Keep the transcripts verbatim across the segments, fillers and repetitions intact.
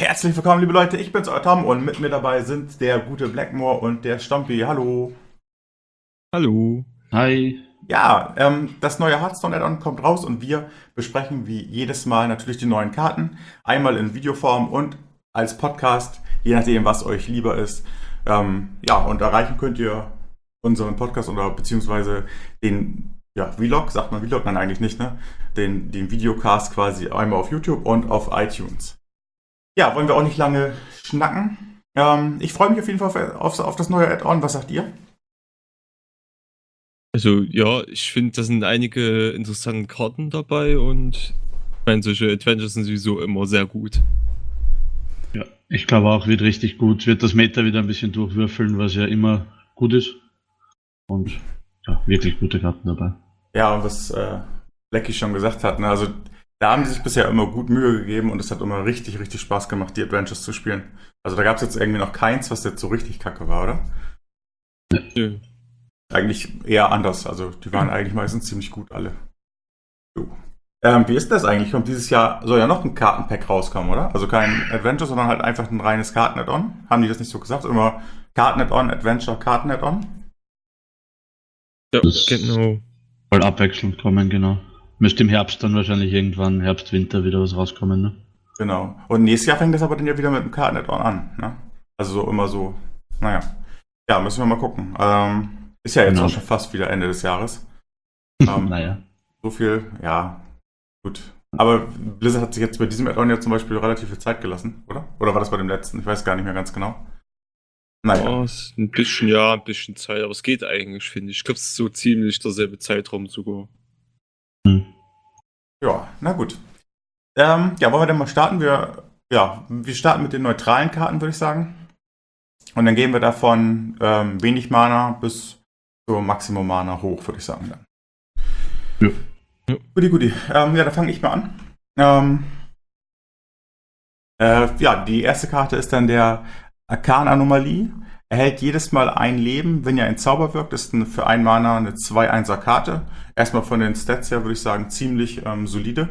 Herzlich willkommen, liebe Leute, ich bin's, euer Tom, und mit mir dabei sind der gute Blackmore und der Stompi. Hallo. Hallo. Hi. Ja, ähm, das neue Hearthstone-Add-on kommt raus und wir besprechen wie jedes Mal natürlich die neuen Karten. Einmal in Videoform und als Podcast, je nachdem, was euch lieber ist. Ähm, ja, und erreichen könnt ihr unseren Podcast oder beziehungsweise den ja, Vlog, sagt man Vlog? Nein, eigentlich nicht, ne? Den, den Videocast quasi einmal auf YouTube und auf iTunes. Ja, wollen wir auch nicht lange schnacken. Ähm, ich freue mich auf jeden Fall auf, auf, auf das neue Add-on. Was sagt ihr? Also ja, ich finde, da sind einige interessante Karten dabei und ich meine, solche Adventures sind sowieso immer sehr gut. Ja, ich glaube auch, wird richtig gut. Wird das Meta wieder ein bisschen durchwürfeln, was ja immer gut ist. Und ja, wirklich gute Karten dabei. Ja, und was äh, Lecky schon gesagt hat, ne? Also da haben sie sich bisher immer gut Mühe gegeben und es hat immer richtig, richtig Spaß gemacht, die Adventures zu spielen. Also da gab es jetzt irgendwie noch keins, was jetzt so richtig kacke war, oder? Nö. Eigentlich eher anders. Also die waren eigentlich meistens ziemlich gut alle. So. Ähm, wie ist das eigentlich? Kommt dieses Jahr, soll ja noch ein Kartenpack rauskommen, oder? Also kein Adventure, sondern halt einfach ein reines Karten-Add-on. Haben die das nicht so gesagt? Immer Karten-Add-on, Adventure, Karten-Add-on? Ja, Das genau. soll abwechselnd kommen, genau. Müsste im Herbst dann wahrscheinlich irgendwann, Herbst, Winter wieder was rauskommen, ne? Genau. Und nächstes Jahr fängt das aber dann ja wieder mit dem Karten-Add-on an, ne? Also so immer so, naja. Ja, müssen wir mal gucken. Ähm, ist ja jetzt Genau. auch schon fast wieder Ende des Jahres. Ähm, Naja. So viel, ja, gut. Aber Blizzard hat sich jetzt bei diesem Add-on ja zum Beispiel relativ viel Zeit gelassen, oder? Oder war das bei dem letzten? Ich weiß gar nicht mehr ganz genau. Naja. Ja, es ist ein bisschen, ja, ein bisschen Zeit, aber es geht eigentlich, finde ich. Ich glaube, es ist so ziemlich derselbe Zeitraum sogar. Hm. Ja, na gut. Ähm, ja, wollen wir denn mal starten? Wir, ja, wir starten mit den neutralen Karten, würde ich sagen. Und dann gehen wir davon ähm, wenig Mana bis zur Maximum Mana hoch, würde ich sagen. Dann. Ja. Ja. Guti, guti. Ähm, ja, da fange ich mal an. Ähm, äh, ja, die erste Karte ist dann der Arkan-Anomalie. Erhält jedes Mal ein Leben, wenn ihr ein Zauber wirkt. Ist eine, für ein Mana eine zwei Einser Karte. Erstmal von den Stats her würde ich sagen ziemlich ähm, solide.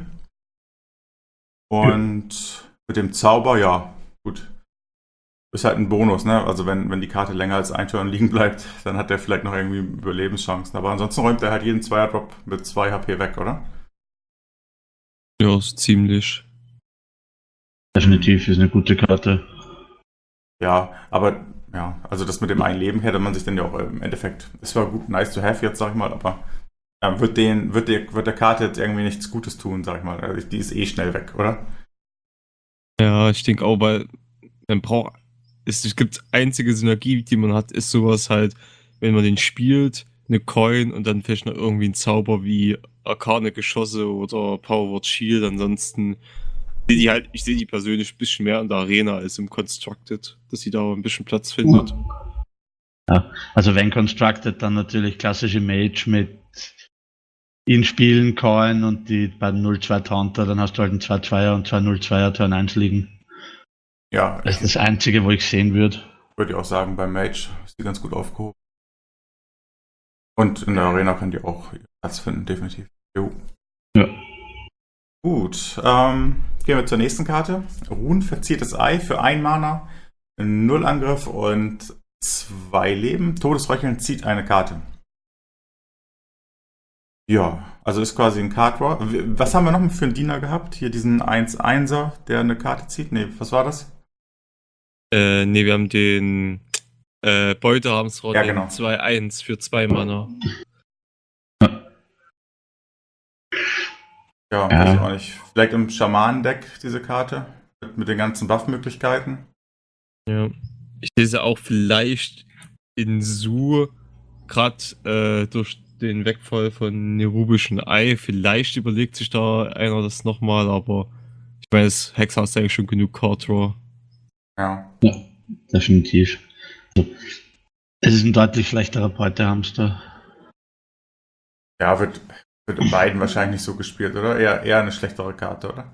Und ja. Mit dem Zauber, ja, gut. Ist halt ein Bonus, ne? Also wenn, wenn die Karte länger als ein Turn liegen bleibt, dann hat der vielleicht noch irgendwie Überlebenschancen. Aber ansonsten räumt er halt jeden Zweier-Drop mit zwei H P weg, oder? Ja, so ziemlich. Definitiv ist eine gute Karte. Ja, aber ja, also das mit dem einen Leben hätte man sich dann ja auch im Endeffekt, es war gut, nice to have jetzt, sag ich mal, aber äh, wird, den, wird, der, wird der Karte jetzt irgendwie nichts Gutes tun, sag ich mal. Also die ist eh schnell weg, oder? Ja, ich denke auch, weil man braucht, es, es gibt einzige Synergie, die man hat, ist sowas halt, wenn man den spielt, eine Coin und dann vielleicht noch irgendwie ein Zauber wie Arkane Geschosse oder Powerword Shield. Ansonsten sehe die halt, ich sehe die persönlich ein bisschen mehr in der Arena als im Constructed, dass sie da ein bisschen Platz findet. Ja, also wenn Constructed, dann natürlich klassische Mage mit in Spielen Coin und die beiden null zwei Taunter, dann hast du halt einen zwei zweier und zwei null zweier Turn eins liegen. Ja, Das ist das Einzige, wo ich sehen würde. würde ich auch sagen, beim Mage ist die ganz gut aufgehoben. Und in der Arena könnt ihr auch Platz finden, definitiv. Jo. Ja. Gut, ähm, gehen wir zur nächsten Karte. Run verziertes Ei für ein Mana, null Angriff und zwei Leben. Todesröcheln zieht eine Karte. Ja, also ist quasi ein Card Draw. Was haben wir noch für einen Diener gehabt? Hier diesen eins einser, der eine Karte zieht. Ne, was war das? Äh, ne, wir haben den äh, Beutehamsrod, Ja, den genau. zwei eins für zwei Mana. Ja, Ja. weiß ich auch nicht. Vielleicht im Schamanendeck diese Karte mit, mit den ganzen Buff-Möglichkeiten. Ja. Ich lese auch vielleicht in Su, gerade äh, durch den Wegfall von Nerubischen Ei, vielleicht überlegt sich da einer das nochmal, aber ich meine, das Hex hast eigentlich schon genug Card Draw. Ja. Ja, definitiv. Also, es ist ein deutlich schlechterer Beutehamster. Ja, wird, wird in beiden wahrscheinlich nicht so gespielt, oder? Eher, eher eine schlechtere Karte, oder?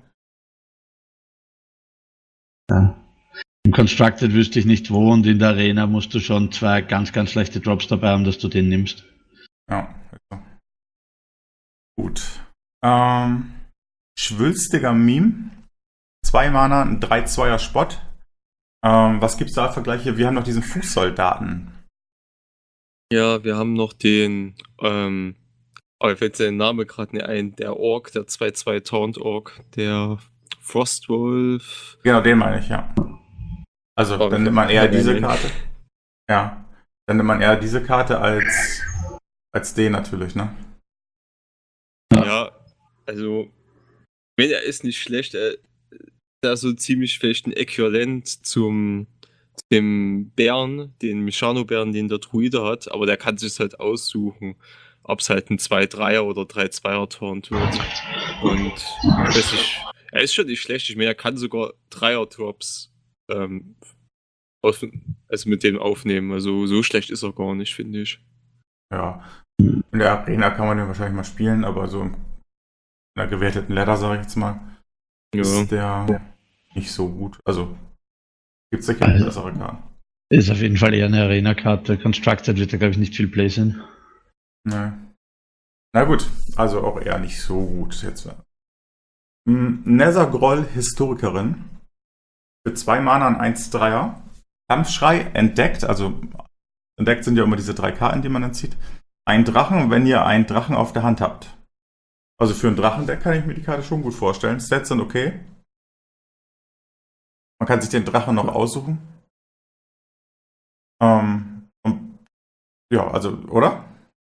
Ja. Im Constructed wüsste ich nicht wo, und in der Arena musst du schon zwei ganz, ganz schlechte Drops dabei haben, dass du den nimmst. Ja, also. Gut. Ähm, schwülstiger Meme. zwei Mana, ein drei zwei er Spott. Ähm, was gibt's da als Vergleich hier? Wir haben noch diesen Fußsoldaten. Ja, wir haben noch den, ähm, aber mir fällt der Name gerade nicht ein, der Ork, der zwei zwei Taunt Ork, der Frostwolf. Genau, den meine ich, ja. Also, Oh, dann nimmt man eher nein, diese nein. Karte. Ja. Dann nimmt man eher diese Karte als, als den natürlich, ne? Ja, also, wenn er ist nicht schlecht, er da so ziemlich vielleicht ein Äquivalent zum dem Bären, den Mechano-Bären, den der Druide hat, aber der kann sich halt aussuchen, ob es halt ein zwei drei er oder drei zwei er Taunt wird. Und das ist, er ist schon nicht schlecht. Ich meine, er kann sogar Dreier-Drops ähm, aus, also mit dem aufnehmen. Also so schlecht ist er gar nicht, finde ich. Ja. In der Arena kann man den wahrscheinlich mal spielen, aber so in einer gewerteten Ladder, sage ich jetzt mal, Ja. ist der nicht so gut. Also gibt es sicher also, bessere Karten. Ist auf jeden Fall eher eine Arena-Karte. Constructed wird da, glaube ich, nicht viel Play sein. Nee. Na gut, also auch eher nicht so gut jetzt. Nethergroll Historikerin. Für zwei Mana ein eins drei er. Kampfschrei entdeckt, also entdeckt sind ja immer diese drei Karten, die man dann zieht. Ein Drachen, wenn ihr einen Drachen auf der Hand habt. Also für ein Drachendeck kann ich mir die Karte schon gut vorstellen. Stats sind okay. Man kann sich den Drachen noch aussuchen. Ähm, und, ja, also, oder?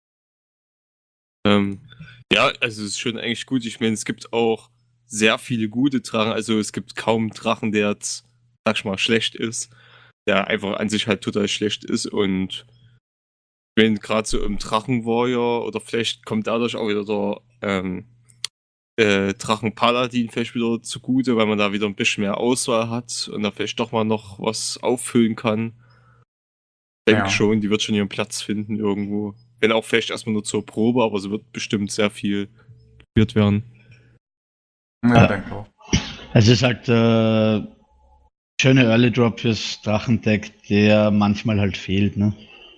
Ähm, ja, also es ist schon eigentlich gut. Ich meine, es gibt auch sehr viele gute Drachen. Also es gibt kaum Drachen, der jetzt, sag ich mal, schlecht ist. Der einfach an sich halt total schlecht ist. Und wenn gerade so im Drachenwarrior oder vielleicht kommt dadurch auch wieder der ähm, äh, Drachenpaladin vielleicht wieder zugute, weil man da wieder ein bisschen mehr Auswahl hat und da vielleicht doch mal noch was auffüllen kann. Ich denke Ja. schon, die wird schon ihren Platz finden irgendwo. Wenn auch vielleicht erstmal nur zur Probe, aber sie wird bestimmt sehr viel gespielt werden. Ja, Ja. denke auch. Es ist halt äh, schöne Early Drop fürs Drachendeck, der manchmal halt fehlt, ne?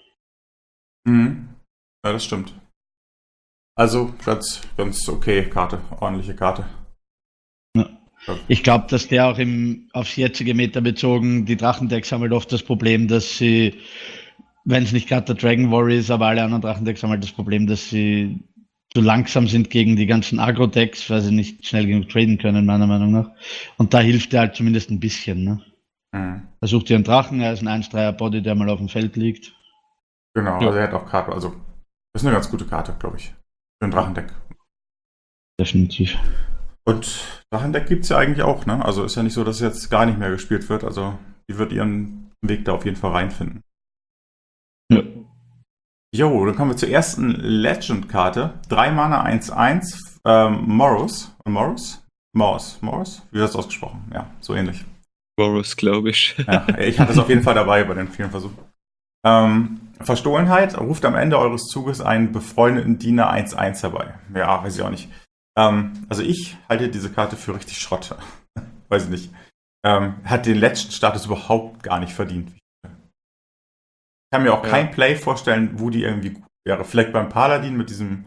Mhm. Ja, das stimmt. Also, ganz, ganz okay Karte, ordentliche Karte. Ja. Ich glaube, dass der auch im, aufs jetzige Meta bezogen, die Drachendecks haben halt oft das Problem, dass sie, wenn es nicht gerade der Dragon Warrior ist, aber alle anderen Drachendecks haben halt das Problem, dass sie zu langsam sind gegen die ganzen Agro-Decks, weil sie nicht schnell genug traden können, meiner Meinung nach. Und da hilft der halt zumindest ein bisschen, ne? Mhm. Er sucht dir einen Drachen, er ist ein eins drei er Body, der mal auf dem Feld liegt. Genau, Ja. also er hat auch Karte, also das ist eine ganz gute Karte, glaube ich. Für ein Drachendeck. Definitiv. Und Drachendeck gibt es ja eigentlich auch, ne? Also ist ja nicht so, dass jetzt gar nicht mehr gespielt wird. Also die wird ihren Weg da auf jeden Fall reinfinden. Ja. Jo, dann kommen wir zur ersten Legend-Karte. drei Mana eins eins, ähm, Moros. Moros? Moros. Moros? Wie wird das ausgesprochen? Ja, so ähnlich. Boris, glaube ich. Ja, ich hatte es auf jeden Fall dabei bei den vielen Versuchen. Ähm, Verstohlenheit, ruft am Ende eures Zuges einen befreundeten Diener eins eins herbei. Ja, weiß ich auch nicht. Ähm, also ich halte diese Karte für richtig Schrott. Weiß ich nicht. Ähm, hat den letzten Status überhaupt gar nicht verdient. Ich kann mir auch Ja. kein Play vorstellen, wo die irgendwie gut wäre. Vielleicht beim Paladin mit diesem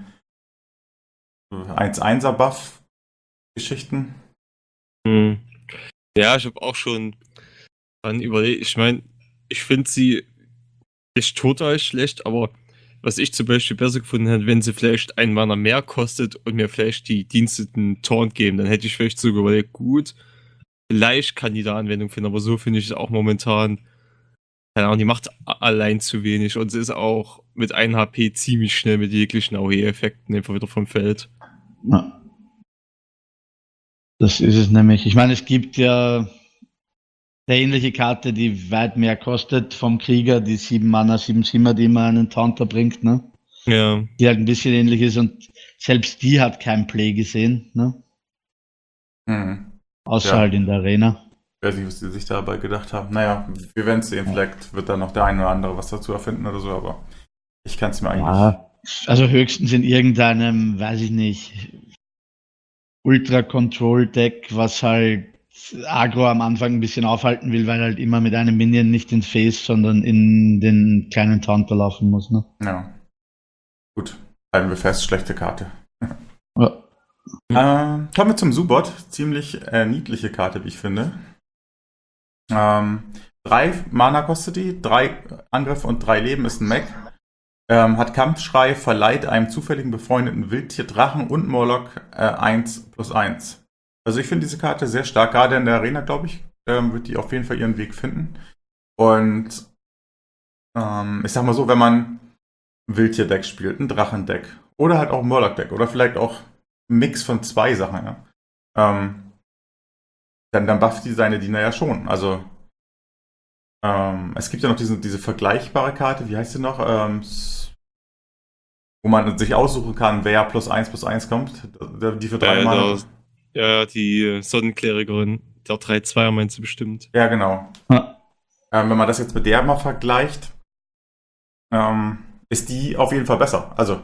eins eins er Buff-Geschichten. Hm. Ja, ich habe auch schon dran überlegt. Ich meine, ich finde sie nicht total schlecht, aber was ich zum Beispiel besser gefunden hätte, wenn sie vielleicht ein Mana mehr kostet und mir vielleicht die diensteten Taunt geben, dann hätte ich vielleicht sogar überlegt, gut, vielleicht kann die da Anwendung finden, aber so finde ich es auch momentan, keine Ahnung, die macht a- allein zu wenig und sie ist auch mit einem H P ziemlich schnell mit jeglichen A O E-Effekten einfach wieder vom Feld. Ja. Das ist es nämlich. Ich meine, es gibt ja eine ähnliche Karte, die weit mehr kostet vom Krieger, die sieben Mana, sieben Simmer, die immer einen Taunter bringt, ne? Ja, Die halt ein bisschen ähnlich ist und selbst die hat kein Play gesehen, ne? Hm. Außer Ja. halt in der Arena. Ich weiß nicht, was die sich dabei gedacht haben. Naja, wir werden es sehen. Vielleicht wird da noch der eine oder andere was dazu erfinden oder so, aber ich kann es mir eigentlich. Ja, also höchstens in irgendeinem, weiß ich nicht, Ultra-Control-Deck, was halt Agro am Anfang ein bisschen aufhalten will, weil halt immer mit einem Minion nicht ins Face, sondern in den kleinen Taunter laufen muss, ne? Ja. Gut, halten wir fest, schlechte Karte. Ja. Ähm, kommen wir zum Subot. Ziemlich äh, niedliche Karte, wie ich finde. Ähm, drei Mana kostet die, drei Angriff und drei Leben, ist ein Mech. Ähm, hat Kampfschrei, verleiht einem zufälligen befreundeten Wildtier Drachen und Murloc äh, eins plus eins. Also ich finde diese Karte sehr stark, gerade in der Arena, glaube ich, ähm, wird die auf jeden Fall ihren Weg finden. Und ähm, ich sag mal so, wenn man ein Wildtier-Deck spielt, ein Drachendeck oder halt auch ein Murloc-Deck oder vielleicht auch ein Mix von zwei Sachen, ja, ähm, dann, dann bufft die seine Diener ja schon. Also ähm, es gibt ja noch diese, diese vergleichbare Karte, wie heißt sie noch? Ähm, s- wo man sich aussuchen kann, wer plus eins plus eins kommt. Die für drei Äh, Mana. da, ja, die Sonnenklärerin, der drei zwei meinst du bestimmt. Ja, genau. Ja. Ähm, wenn man das jetzt mit der mal vergleicht, ähm, ist die auf jeden Fall besser. Also,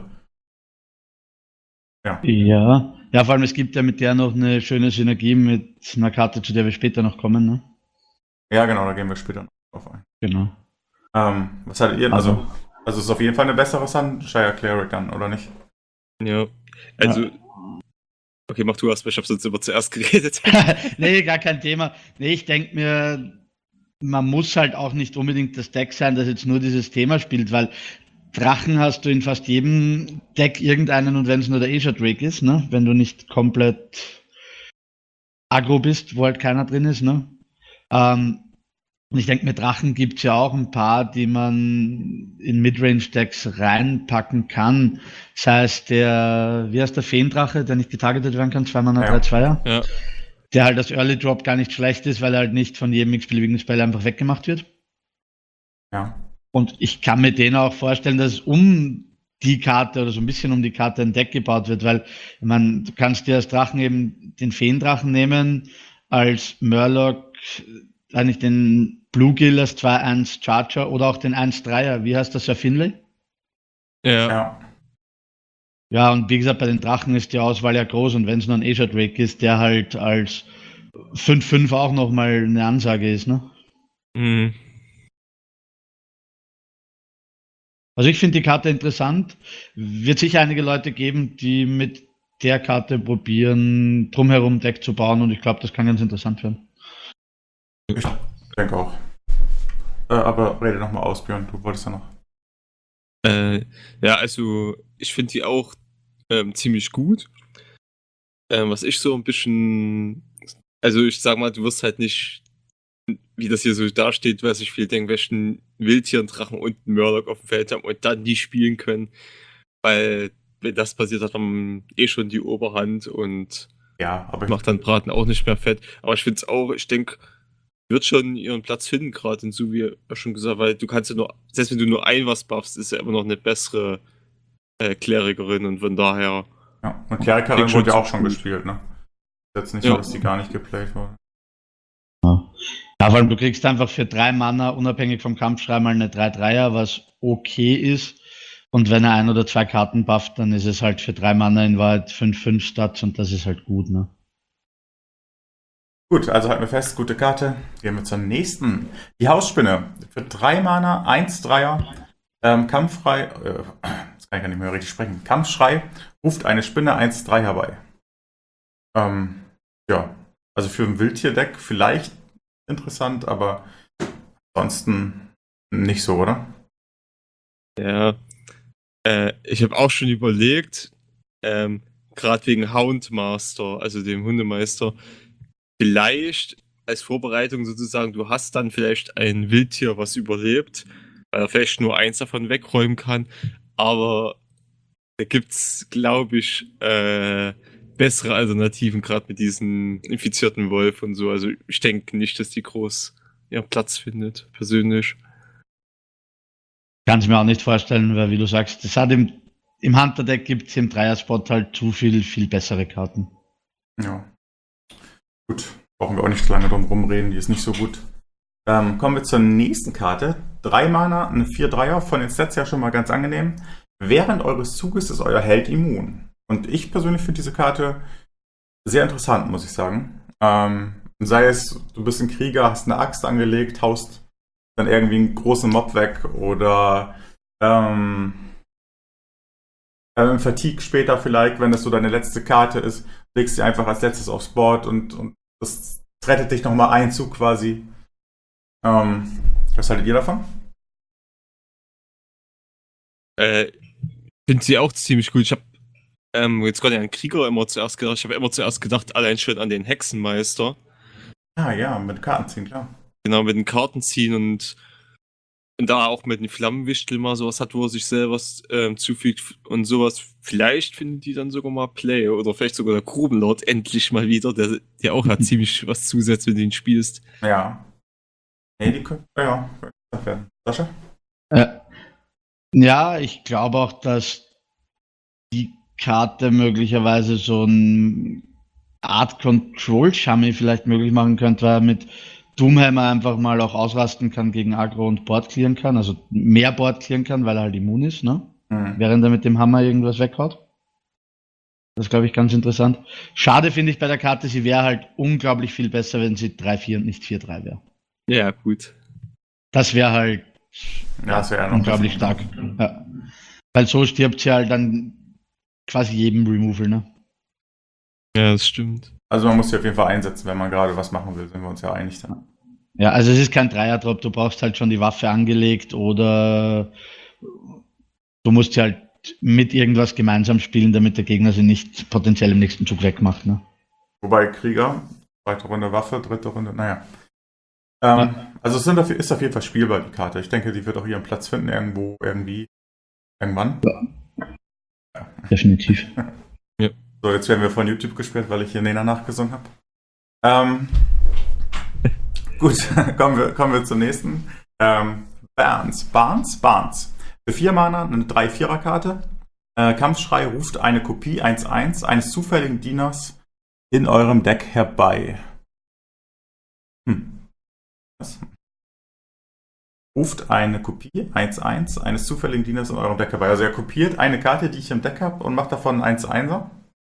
ja. Ja. Ja, vor allem es gibt ja mit der noch eine schöne Synergie mit einer Karte, zu der wir später noch kommen. Ne? Ja, genau, da gehen wir später noch drauf ein. Genau. Ähm, was hattet ihr? Also, also es ist auf jeden Fall eine bessere Sunshire Cleric dann, oder nicht? Ja, also, Ja. okay, mach du erst, weil ich hab sonst immer zuerst geredet. Nee, gar kein Thema. Nee, ich denke mir, man muss halt auch nicht unbedingt das Deck sein, das jetzt nur dieses Thema spielt, weil Drachen hast du in fast jedem Deck irgendeinen und wenn es nur der Asia Drake ist, ne? Wenn du nicht komplett aggro bist, wo halt keiner drin ist, ne? Ähm, und ich denke, mit Drachen gibt es ja auch ein paar, die man in Midrange-Decks reinpacken kann. Sei es der, wie heißt der Feendrache, der nicht getargetet werden kann, zwei Mana, Ja. drei Zweier. Ja. Der halt als Early Drop gar nicht schlecht ist, weil er halt nicht von jedem x-beliebigen Spell einfach weggemacht wird. Ja. Und ich kann mir den auch vorstellen, dass um die Karte oder so ein bisschen um die Karte ein Deck gebaut wird, weil ich meine, du kannst dir als Drachen eben den Feendrachen nehmen, als Murloc eigentlich den Bluegill als zwei eins Charger oder auch den eins Dreier. Wie heißt das, Sir Finlay? Ja. Ja. Ja, und wie gesagt, bei den Drachen ist die Auswahl ja groß und wenn es nur ein Asia Drake ist, der halt als fünf fünf auch nochmal eine Ansage ist, ne? Mhm. Also ich finde die Karte interessant. Wird sicher einige Leute geben, die mit der Karte probieren, drumherum Deck zu bauen und ich glaube, das kann ganz interessant werden. Ich denke auch. Äh, aber rede nochmal aus, Björn, du wolltest ja noch. Äh, ja, also ich finde die auch ähm, ziemlich gut. Ähm, was ich so ein bisschen, also ich sag mal, du wirst halt nicht, wie das hier so dasteht, was ich viel denke, welchen Wildtieren, Drachen und einen Murloc auf dem Feld haben und dann die spielen können. Weil, wenn das passiert, hat man eh schon die Oberhand und Ja, aber ich, macht dann Braten auch nicht mehr fett. Aber ich finde es auch, ich denke, wird schon ihren Platz finden, gerade in so wie er schon gesagt, weil du kannst ja nur, selbst wenn du nur ein was buffst, ist ja immer noch eine bessere äh, Klerikerin und von daher. ja. Und Klerikerin Klingt schon wurde ja auch ziemlich schon gut. gespielt, ne? Ist jetzt nicht Ja. so, dass die gar nicht geplayt wurde. Ja, vor allem du kriegst einfach für drei Mana unabhängig vom Kampfschrei mal eine drei Dreier, was okay ist. Und wenn er ein oder zwei Karten bufft, dann ist es halt für drei Mana in Wahrheit fünf fünf Stats und das ist halt gut, ne? Gut, also halten wir fest, gute Karte. Gehen wir zur nächsten. Die Hausspinne. Für drei Mana, eins Dreier, ähm, kampffrei, äh, jetzt kann ich ja nicht mehr richtig sprechen. Kampfschrei ruft eine Spinne eins drei herbei. Ähm, ja, also für ein Wildtierdeck vielleicht interessant, aber ansonsten nicht so, oder? Ja. Äh, ich habe auch schon überlegt, ähm, gerade wegen Houndmaster, also dem Hundemeister, vielleicht als Vorbereitung sozusagen, du hast dann vielleicht ein Wildtier, was überlebt, weil er vielleicht nur eins davon wegräumen kann, aber da gibt's, glaube ich, äh, bessere Alternativen, gerade mit diesem infizierten Wolf und so. Also ich denke nicht, dass die groß ihren Platz findet, persönlich. Kann es mir auch nicht vorstellen, weil wie du sagst, das hat im, im Hunter-Deck gibt es im Dreier-Spot halt zu viel, viel bessere Karten. Ja. Gut, brauchen wir auch nicht lange drum rumreden, die ist nicht so gut. Ähm, kommen wir zur nächsten Karte. Drei Mana, eine vier Dreier, von den Stats ja schon mal ganz angenehm. Während eures Zuges ist euer Held immun. Und ich persönlich finde diese Karte sehr interessant, muss ich sagen. Ähm, sei es, du bist ein Krieger, hast eine Axt angelegt, haust dann irgendwie einen großen Mob weg oder ähm, Ähm, Fatigue später vielleicht, wenn das so deine letzte Karte ist, legst du einfach als letztes aufs Board und, und das rettet dich nochmal einen Zug quasi. Ähm, was haltet ihr davon? Äh, finde sie auch ziemlich gut. Ich habe ähm, jetzt gerade an Krieger immer zuerst gedacht. Ich habe immer zuerst gedacht, allein schon an den Hexenmeister. Ah ja, mit Karten ziehen, klar. Genau, mit den Karten ziehen und, und da auch mit den Flammenwichtel mal sowas hat, wo er sich selber was ähm, zufügt und sowas. Vielleicht finden die dann sogar mal Play oder vielleicht sogar der Grubenlord endlich mal wieder, der, der auch hat ziemlich was zusetzt, wenn du ihn spielst. Ja. Nee, die können, ja, können werden. Sascha? Äh, ja, ich glaube auch, dass die Karte möglicherweise so eine Art Control-Shummy vielleicht möglich machen könnte, weil er mit Doomhammer einfach mal auch ausrasten kann gegen Aggro und Board clearen kann, also mehr Board clearen kann, weil er halt immun ist, ne? Hm. Während er mit dem Hammer irgendwas weghaut. Das ist, glaube ich, ganz interessant. Schade finde ich bei der Karte, sie wäre halt unglaublich viel besser, wenn sie drei vier und nicht vier drei wäre. Ja, gut. Das wäre halt Ja, das wäre ja noch unglaublich besser. stark. Ja. Weil so stirbt sie halt dann quasi jedem Removal, ne? Ja, das stimmt. Also man muss sie auf jeden Fall einsetzen, wenn man gerade was machen will, sind wir uns ja einig dann. Ja, also es ist kein Dreier-Drop, du brauchst halt schon die Waffe angelegt oder du musst sie halt mit irgendwas gemeinsam spielen, damit der Gegner sie nicht potenziell im nächsten Zug wegmacht, ne? Wobei Krieger, zweite Runde Waffe, dritte Runde, naja. Ähm, Ja. Also es sind auf, ist auf jeden Fall spielbar, die Karte. Ich denke, die wird auch ihren Platz finden, irgendwo, irgendwie, irgendwann. Definitiv. So, jetzt werden wir von YouTube gesperrt, weil ich hier Nena nachgesungen habe. Ähm, gut, kommen wir, kommen wir zum nächsten. Ähm, Barnes, Barnes, Barnes. Für vier Mana eine drei vier Karte. Äh, Kampfschrei ruft eine Kopie eins eins eines zufälligen Dieners in eurem Deck herbei. Hm. Was? Ruft eine Kopie eins eins eines zufälligen Dieners in eurem Deck herbei. Also er kopiert eine Karte, die ich im Deck habe und macht davon einen eins einser.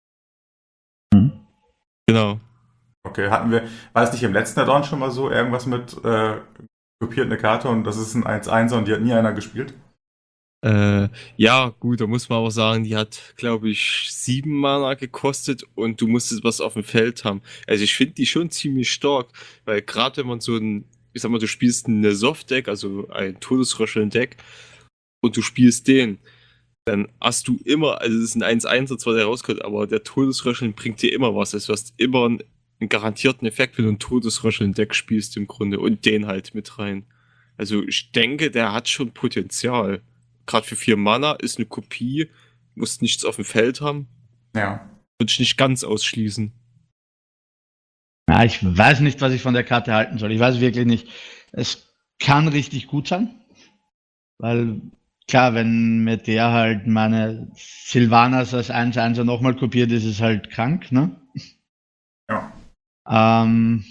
Genau. Okay, hatten wir, war es nicht im letzten Add-on schon mal so, irgendwas mit äh, kopiert eine Karte und das ist ein eins einser und die hat nie einer gespielt? Äh, ja, gut, da muss man aber sagen, die hat, glaube ich, sieben Mana gekostet und du musstest was auf dem Feld haben. Also ich finde die schon ziemlich stark, weil gerade wenn man so ein, ich sag mal, du spielst eine Soft-Deck, also ein Todesröcheln-Deck und du spielst den, dann hast du immer, also es ist ein eins einser zwar, der rauskommt, aber der Todesröcheln bringt dir immer was. Also du hast immer einen, einen garantierten Effekt, wenn du ein Todesröcheln-Deck spielst im Grunde und den halt mit rein. Also ich denke, der hat schon Potenzial. Gerade für vier Mana ist eine Kopie, musst nichts auf dem Feld haben, Ja. würde ich nicht ganz ausschließen. Ja, ich weiß nicht, was ich von der Karte halten soll. Ich weiß wirklich nicht. Es kann richtig gut sein, weil klar, wenn mit der halt meine Sylvanas als eins einser nochmal kopiert, ist es halt krank, ne? Ja. Ähm,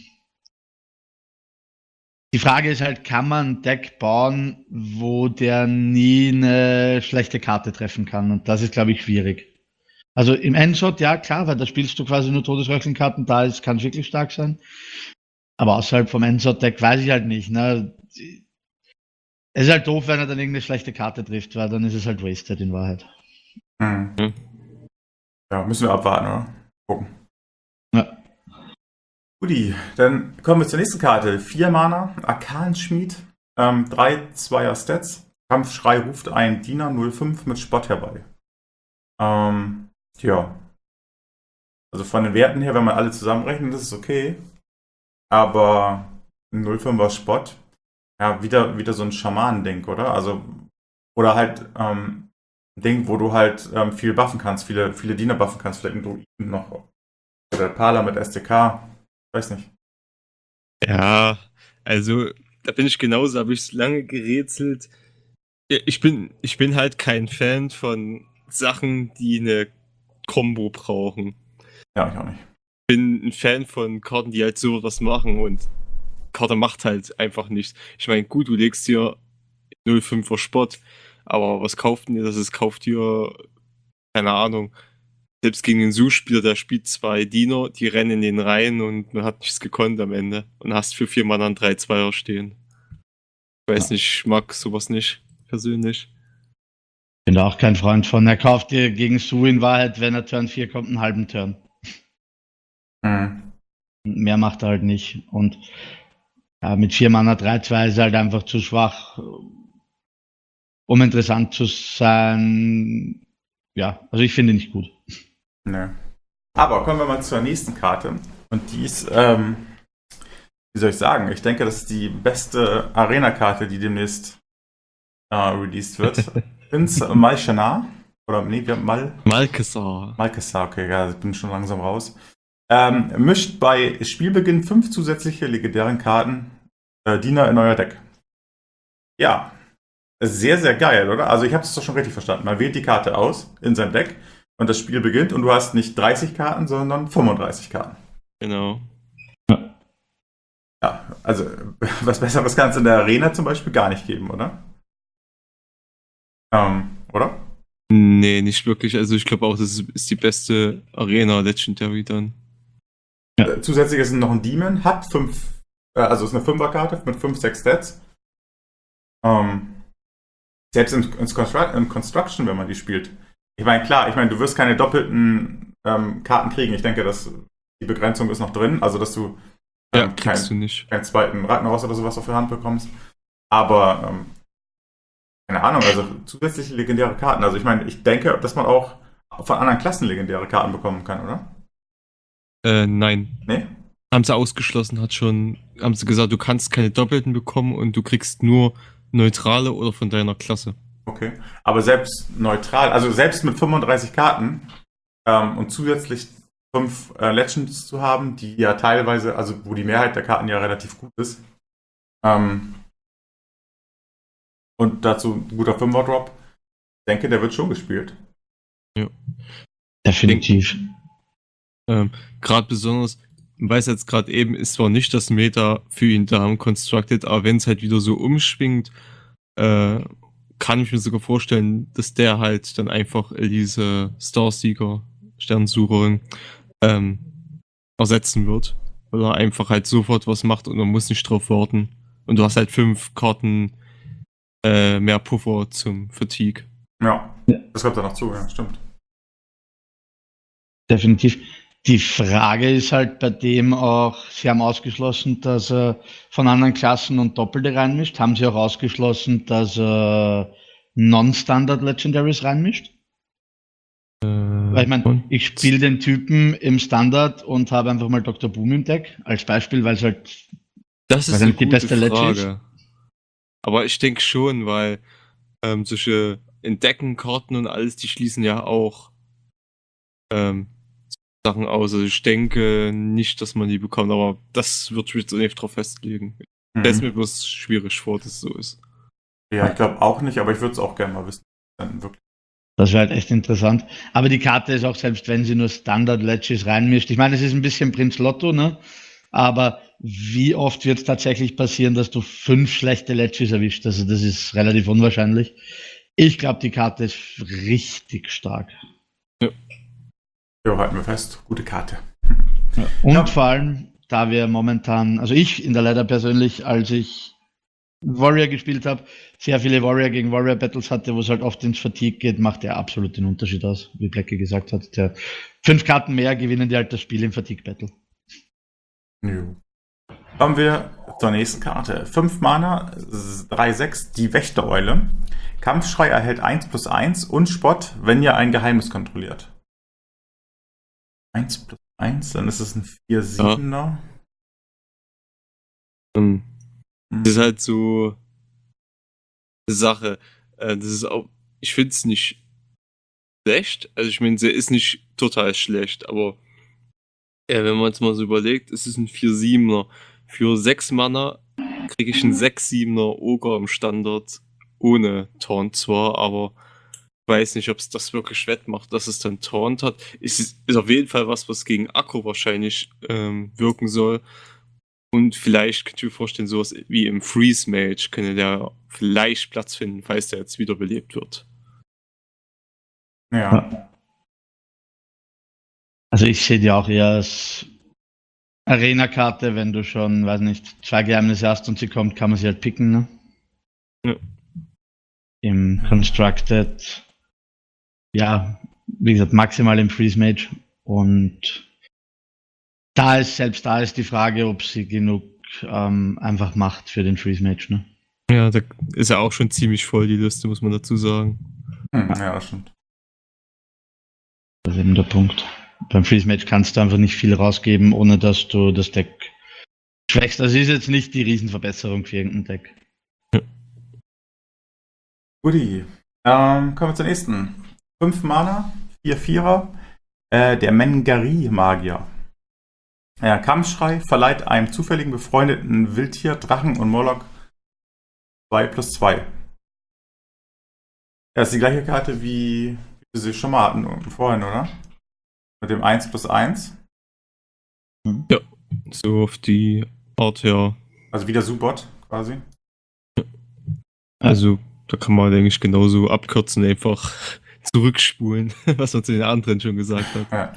die Frage ist halt, kann man ein Deck bauen, wo der nie eine schlechte Karte treffen kann? Und das ist, glaube ich, schwierig. Also im Endshot, ja klar, weil da spielst du quasi nur Todesröcheln-Karten, da ist, kann es wirklich stark sein. Aber außerhalb vom Endshot-Deck weiß ich halt nicht, ne? Es ist halt doof, wenn er dann irgendeine schlechte Karte trifft, weil dann ist es halt wasted in Wahrheit. Hm. Hm. Ja, müssen wir abwarten, oder? Gucken. Ja. Guti, dann kommen wir zur nächsten Karte. vier Mana, Arkanschmied, ähm, drei Zweier Stats. Kampfschrei ruft ein Diener null fünf mit Spott herbei. Ähm, tja. Also von den Werten her, wenn man alle zusammenrechnet, ist es okay. Aber null fünfer Spott, ja, wieder, wieder so ein Schamanen-Ding, oder? Also, oder halt ähm, ein Ding, wo du halt ähm, viel buffen kannst, viele, viele Diener buffen kannst, vielleicht ein Druiden noch. Oder Pala mit S D K. Weiß nicht. Ja, also da bin ich genauso, habe ich lange gerätselt. Ja, Ich bin, ich bin halt kein Fan von Sachen, die eine Combo brauchen. Ja, ich auch nicht. Ich bin ein Fan von Karten, die halt so was machen und Karte macht halt einfach nichts. Ich meine, gut, du legst hier null fünfer Spott, aber was kauft denn ihr? Das ist, kauft ihr, keine Ahnung, selbst gegen den Su-Spieler, der spielt zwei Diener, die rennen in den rein und man hat nichts gekonnt am Ende. Und hast für vier Mann an drei Zweier stehen. Ich weiß Ja. nicht, ich mag sowas nicht, persönlich. Bin da auch kein Freund von. Er kauft dir gegen Su in Wahrheit, wenn er Turn vier kommt, einen halben Turn. Mhm. Mehr macht er halt nicht. Und ja, mit vier Mana drei zwei ist er halt einfach zu schwach, um interessant zu sein. Ja, also ich finde ihn nicht gut. Nee. Aber kommen wir mal zur nächsten Karte. Und die ist, ähm, wie soll ich sagen, ich denke, das ist die beste Arena-Karte, die demnächst äh, released wird. Ins Malshana. Oder nee, wir haben Mal. Malkesar. Malkesar, okay, ja, ich bin schon langsam raus. Ähm, mischt bei Spielbeginn fünf zusätzliche legendären Karten äh, Diener in euer Deck. Ja, sehr, sehr geil, oder? Also ich habe es doch schon richtig verstanden. Man wählt die Karte aus in sein Deck und das Spiel beginnt und du hast nicht dreißig Karten, sondern fünfunddreißig Karten. Genau. Ja, also was Besseres kann es in der Arena zum Beispiel gar nicht geben, oder? Ähm, oder? Nee, nicht wirklich. Also ich glaube auch, das ist, ist die beste Arena Legendary dann. Ja. Äh, zusätzlich ist noch ein Demon, hat fünf, äh, also ist eine Fünferkarte mit fünf, sechs Stats. Ähm, selbst im, im, Constru- im Construction, wenn man die spielt. Ich meine, klar, ich meine, du wirst keine doppelten ähm, Karten kriegen. Ich denke, dass die Begrenzung ist noch drin, also dass du Ja, ähm, kriegst kein, du nicht. keinen zweiten Ragnaros oder sowas auf der Hand bekommst. Aber, ähm, keine Ahnung, also zusätzliche legendäre Karten. Also ich meine, ich denke, dass man auch von anderen Klassen legendäre Karten bekommen kann, oder? Äh, nein. Nee? Haben sie ausgeschlossen, hat schon, haben sie gesagt, du kannst keine Doppelten bekommen und du kriegst nur neutrale oder von deiner Klasse. Okay. Aber selbst neutral, also selbst mit fünfunddreißig Karten ähm, und zusätzlich fünf äh, Legends zu haben, die ja teilweise, also wo die Mehrheit der Karten ja relativ gut ist. Ähm, und dazu ein guter Fünfer-Drop. Ich denke, der wird schon gespielt. Ja. Definitiv. Ähm, gerade besonders, ich weiß jetzt gerade eben, ist zwar nicht das Meta für ihn da im Constructed, aber wenn es halt wieder so umschwingt, äh, kann ich mir sogar vorstellen, dass der halt dann einfach Elise Starseeker, Sternsucherin, ähm, ersetzen wird. Weil er einfach halt sofort was macht und man muss nicht drauf warten. Und du hast halt fünf Karten äh, mehr Puffer zum Fatigue. Ja, das kommt da noch zu, ja, stimmt. Definitiv. Die Frage ist halt bei dem auch, Sie haben ausgeschlossen, dass er von anderen Klassen und Doppelte reinmischt. Haben Sie auch ausgeschlossen, dass er Non-Standard Legendaries reinmischt? Äh, Weil ich meine, ich spiele den Typen im Standard und habe einfach mal Doktor Boom im Deck, als Beispiel, weil es halt Das ist weil eine die gute beste Ledge Frage. Aber ich denke schon, weil ähm, solche Entdeckenkarten und alles, die schließen ja auch ähm, Sachen aus. Also ich denke nicht, dass man die bekommt, aber das wird mich jetzt nicht drauf festlegen. Mhm. Das ist mir bloß schwierig vor, dass es so ist. Ja, ich glaube auch nicht, aber ich würde es auch gerne mal wissen. Dann wirklich. Das wäre halt echt interessant. Aber die Karte ist auch, selbst wenn sie nur Standard-Ledges reinmischt. Ich meine, es ist ein bisschen Prinz Lotto, ne? Aber wie oft wird es tatsächlich passieren, dass du fünf schlechte Ledges erwischt? Also das ist relativ unwahrscheinlich. Ich glaube, die Karte ist richtig stark. Ja, halten wir fest. Gute Karte. Ja. Und Ja. vor allem, da wir momentan, also ich in der Ladder persönlich, als ich Warrior gespielt habe, sehr viele Warrior gegen Warrior Battles hatte, wo es halt oft ins Fatigue geht, macht der absolut den Unterschied aus, wie Blackie gesagt hat. Der fünf Karten mehr gewinnen die halt das Spiel im Fatigue Battle. Jo. Kommen wir zur nächsten Karte. fünf Mana, drei sechs, die Wächtereule. Kampfschrei erhält eins plus eins und Spott, wenn ihr ein Geheimnis kontrolliert. eins plus eins, dann ist es ein vier siebener. Ähm, Hm. Das ist halt so eine Sache. Äh, das ist auch, ich finde es nicht schlecht. Also ich meine, sie ist nicht total schlecht, aber ja, wenn man jetzt mal so überlegt, es ist ein vier siebener. Für sechs Mana kriege ich einen sechs siebener Ogre im Standard ohne Taunt zwar, aber ich weiß nicht, ob es das wirklich wettmacht, dass es dann Taunt hat. Es ist, ist auf jeden Fall was, was gegen Akku wahrscheinlich ähm, wirken soll. Und vielleicht könnt ihr mir vorstellen, sowas wie im Freeze Mage könnte der vielleicht Platz finden, falls der jetzt wiederbelebt wird. Ja. Also ich sehe die auch eher als Arena-Karte, wenn du schon, weiß nicht, zwei Geheimnisse hast und sie kommt, kann man sie halt picken, ne? Ja. Im Constructed ja, wie gesagt, maximal im Freeze Mage. Und da ist, selbst da ist die Frage, ob sie genug ähm, einfach macht für den Freeze Mage. Ne? Ja, da ist ja auch schon ziemlich voll, die Liste, muss man dazu sagen. Hm, ja, das stimmt. Das ist eben der Punkt. Beim Freeze Mage kannst du einfach nicht viel rausgeben, ohne dass du das Deck schwächst. Das ist jetzt nicht die Riesenverbesserung für irgendein Deck. Guti. Ähm, kommen wir zur nächsten. fünf Mana, vier Vierer, äh, der Mengari-Magier. Ja, Kampfschrei verleiht einem zufälligen befreundeten Wildtier, Drachen und Moloch zwei plus zwei. Ja, das ist die gleiche Karte, wie wir sie schon mal hatten vorhin, oder? Mit dem eins plus eins. Ja, so auf die Art, ja. Also wieder Subot quasi. Also, da kann man, denke ich, genauso abkürzen, einfach zurückspulen, was man zu den anderen schon gesagt hat. Ja,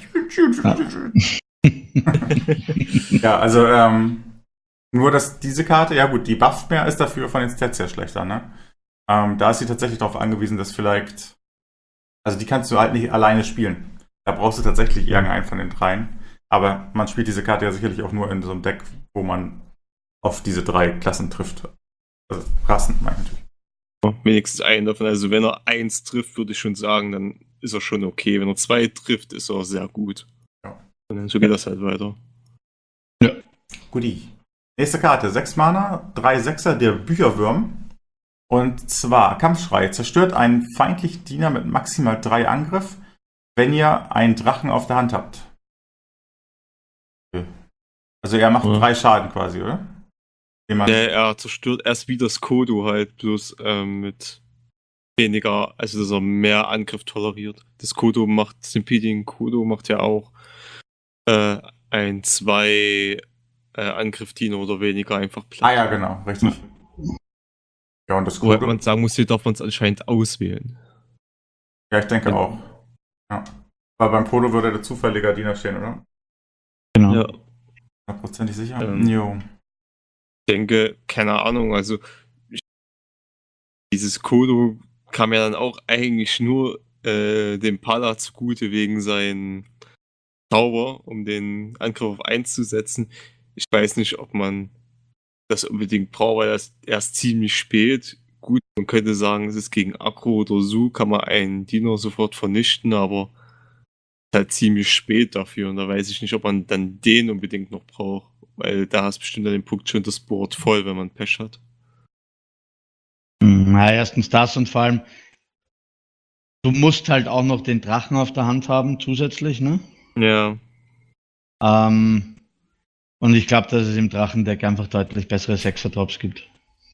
ja also ähm, nur, dass diese Karte, ja gut, die bufft mehr, ist dafür von den Stats her schlechter, ne? Ähm, da ist sie tatsächlich darauf angewiesen, dass vielleicht, also die kannst du halt nicht alleine spielen. Da brauchst du tatsächlich irgendeinen von den dreien. Aber man spielt diese Karte ja sicherlich auch nur in so einem Deck, wo man auf diese drei Klassen trifft. Also Rassen, meine ich natürlich. Wenigstens einen davon. Also wenn er eins trifft, würde ich schon sagen, dann ist er schon okay. Wenn er zwei trifft, ist er sehr gut. Ja. Und dann so geht das halt weiter. Ja. Guti. Nächste Karte, sechs Mana, drei Sechser, der Bücherwurm. Und zwar Kampfschrei. Zerstört einen feindlichen Diener mit maximal drei Angriff, wenn ihr einen Drachen auf der Hand habt. Okay. Also er macht Ja. drei Schaden quasi, oder? Jemand Ja, er zerstört erst wie das Kodo halt, bloß ähm, mit weniger, also dass er mehr Angriff toleriert. Das Kodo macht, das Impeding Kodo macht ja auch äh, ein zwei äh, Angriff-Diener oder weniger einfach platt. Ah ja, genau, richtig. Ja, und das Wobei Kodo, man sagen muss, hier darf man es anscheinend auswählen. ja, ich denke Ja. auch. Ja. Weil beim Kodo würde der zufälliger Diener stehen, oder? Genau. Ja, Hundertprozentig sicher? Ähm. Jo. ich denke, keine Ahnung, also ich, dieses Kodo kam ja dann auch eigentlich nur äh, dem Pala zugute wegen seinen Zauber, um den Angriff auf eins zu setzen. Ich weiß nicht, ob man das unbedingt braucht, weil das erst ziemlich spät. Gut, man könnte sagen, es ist gegen Aggro oder so, kann man einen Diener sofort vernichten, aber ist halt ziemlich spät dafür und da weiß ich nicht, ob man dann den unbedingt noch braucht, weil da hast bestimmt an dem Punkt schon das Board voll, wenn man Pech hat. Na, erstens das und vor allem, du musst halt auch noch den Drachen auf der Hand haben zusätzlich, ne? Ja, Ähm, und ich glaube, dass es im Drachendeck einfach deutlich bessere Sechser-Drops gibt.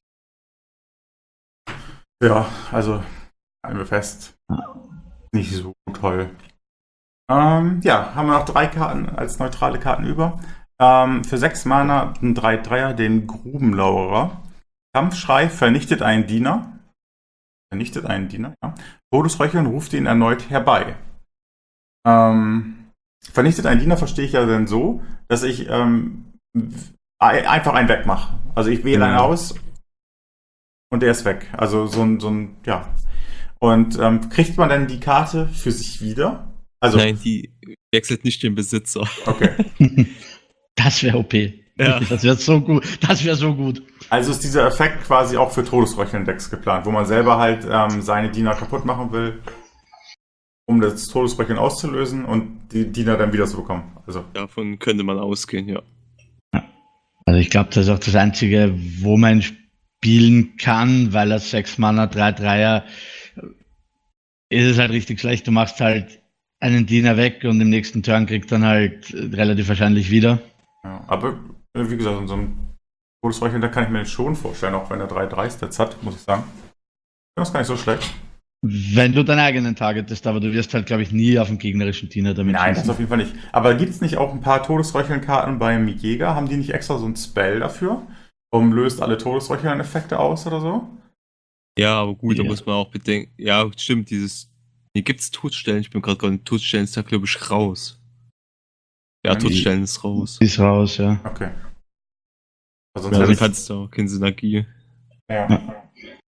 Ja, also halten wir fest. Nicht so toll. Ähm, ja, haben wir noch drei Karten als neutrale Karten über. Ähm, für sechs Mana ein drei Dreier, den Grubenlauerer. Kampfschrei vernichtet einen Diener. Vernichtet einen Diener, ja. Todesröcheln ruft ihn erneut herbei. Ähm, vernichtet einen Diener verstehe ich ja dann so, dass ich ähm, einfach einen wegmache. Also ich wähle einen Ja. aus und der ist weg. Also so ein, so ein, ja. Und ähm, kriegt man dann die Karte für sich wieder? Also, nein, die wechselt nicht den Besitzer. okay. Das wäre O P. Ja. Das wäre so gut. Das wäre so gut. Also ist dieser Effekt quasi auch für Todesröcheln-Decks geplant, wo man selber halt ähm, seine Diener kaputt machen will, um das Todesröcheln auszulösen und die Diener dann wieder zu bekommen. Also, Davon könnte man ausgehen, ja. Also ich glaube, das ist auch das Einzige, wo man spielen kann, weil er sechs Mana, drei Dreier ist es halt richtig schlecht. Du machst halt einen Diener weg und im nächsten Turn kriegt dann halt relativ wahrscheinlich wieder. ja. Aber äh, wie gesagt, in so einem Todesröcheln-Deck kann ich mir den schon vorstellen, auch wenn er drei drei Stats hat, muss ich sagen. Das ist gar nicht so schlecht. Wenn du deinen eigenen targetest, aber du wirst halt, glaube ich, nie auf den gegnerischen Diener damit Nein, das schießen. auf jeden Fall nicht. Aber gibt es nicht auch ein paar Todesröcheln-Karten beim Jäger? Haben die nicht extra so ein Spell dafür? Um löst alle Todesröcheln-Effekte aus oder so? Ja, aber gut, Ja. da muss man auch bedenken. Ja, stimmt, dieses. Hier gibt es Todstellen, ich bin gerade gerade Todstellen ist da, glaube ich, raus. Ja, Ja, die- Todstellen ist raus. Ist raus, ja. Okay. Also sonst Ja, hätte dann ich- kannst du auch keine Synergie. ja.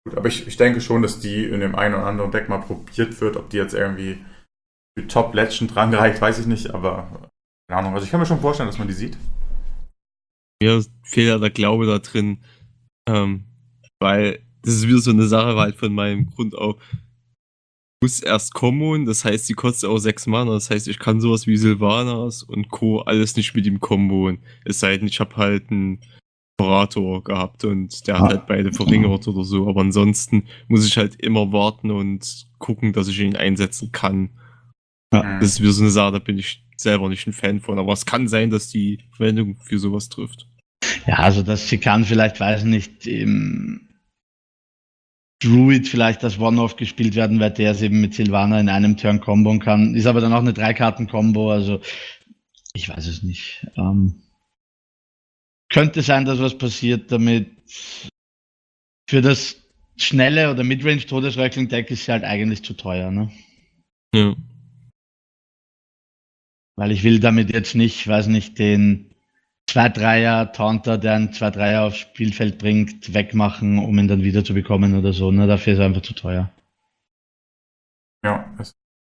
Gut, aber ich, ich denke schon, dass die in dem einen oder anderen Deck mal probiert wird. Ob die jetzt irgendwie für Top Legend rangereicht, weiß ich nicht, aber keine Ahnung. Also ich kann mir schon vorstellen, dass man die sieht. Mir fehlt ja der Glaube da drin, ähm, weil das ist wieder so eine Sache halt von meinem Grund auf. Ich muss erst Kombon, das heißt, die kostet auch sechs Mana, das heißt, ich kann sowas wie Sylvanas und Co. alles nicht mit ihm komboen. Es sei denn, ich habe halt einen Operator gehabt und der hat halt beide verringert oder so, aber ansonsten muss ich halt immer warten und gucken, dass ich ihn einsetzen kann. Ja. Das ist wieder so eine Sache, da bin ich selber nicht ein Fan von, aber es kann sein, dass die Verwendung für sowas trifft. Ja, also dass sie kann vielleicht, weiß nicht, im Druid vielleicht als One-Off gespielt werden, weil der es eben mit Sylvana in einem Turn kombon kann. Ist aber dann auch eine Drei-Karten-Kombo, also ich weiß es nicht. Ähm, könnte sein, dass was passiert damit. Für das schnelle oder Midrange-Todesröckling-Deck ist sie halt eigentlich zu teuer, ne? Ja. Weil ich will damit jetzt nicht, weiß nicht, den zwei Dreier Taunter, der einen zwei Dreier aufs Spielfeld bringt, wegmachen, um ihn dann wieder zu bekommen oder so. Ne? Dafür ist er einfach zu teuer. Ja. Das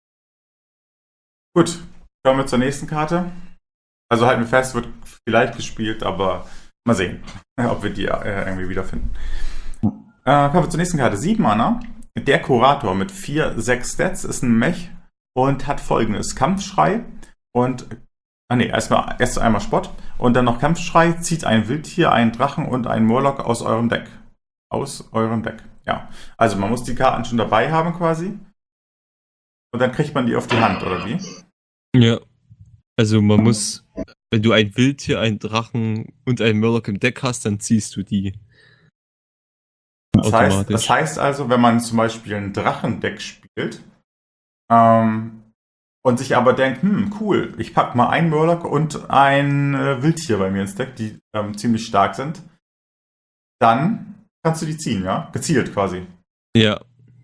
Gut, kommen wir zur nächsten Karte. Also halten wir fest, wird vielleicht gespielt, aber mal sehen, ob wir die äh, irgendwie wiederfinden. Äh, kommen wir zur nächsten Karte. sieben Mana. Der Kurator mit vier, sechs Stats ist ein Mech und hat folgendes: Kampfschrei und Ah ne, erstmal erst einmal Spott und dann noch Kampfschrei, zieht ein Wildtier, einen Drachen und einen Murloc aus eurem Deck. Aus eurem Deck, ja. Also man muss die Karten schon dabei haben quasi. Und dann kriegt man die auf die Hand, oder wie? Ja. Also man muss, wenn du ein Wildtier, einen Drachen und einen Murloc im Deck hast, dann ziehst du die. Das heißt, das heißt also, wenn man zum Beispiel ein Drachendeck spielt, ähm, und sich aber denkt, hm, cool, ich pack mal einen Murloc und ein äh, Wildtier bei mir ins Deck, die ähm, ziemlich stark sind, dann kannst du die ziehen, ja? Gezielt quasi. Ja.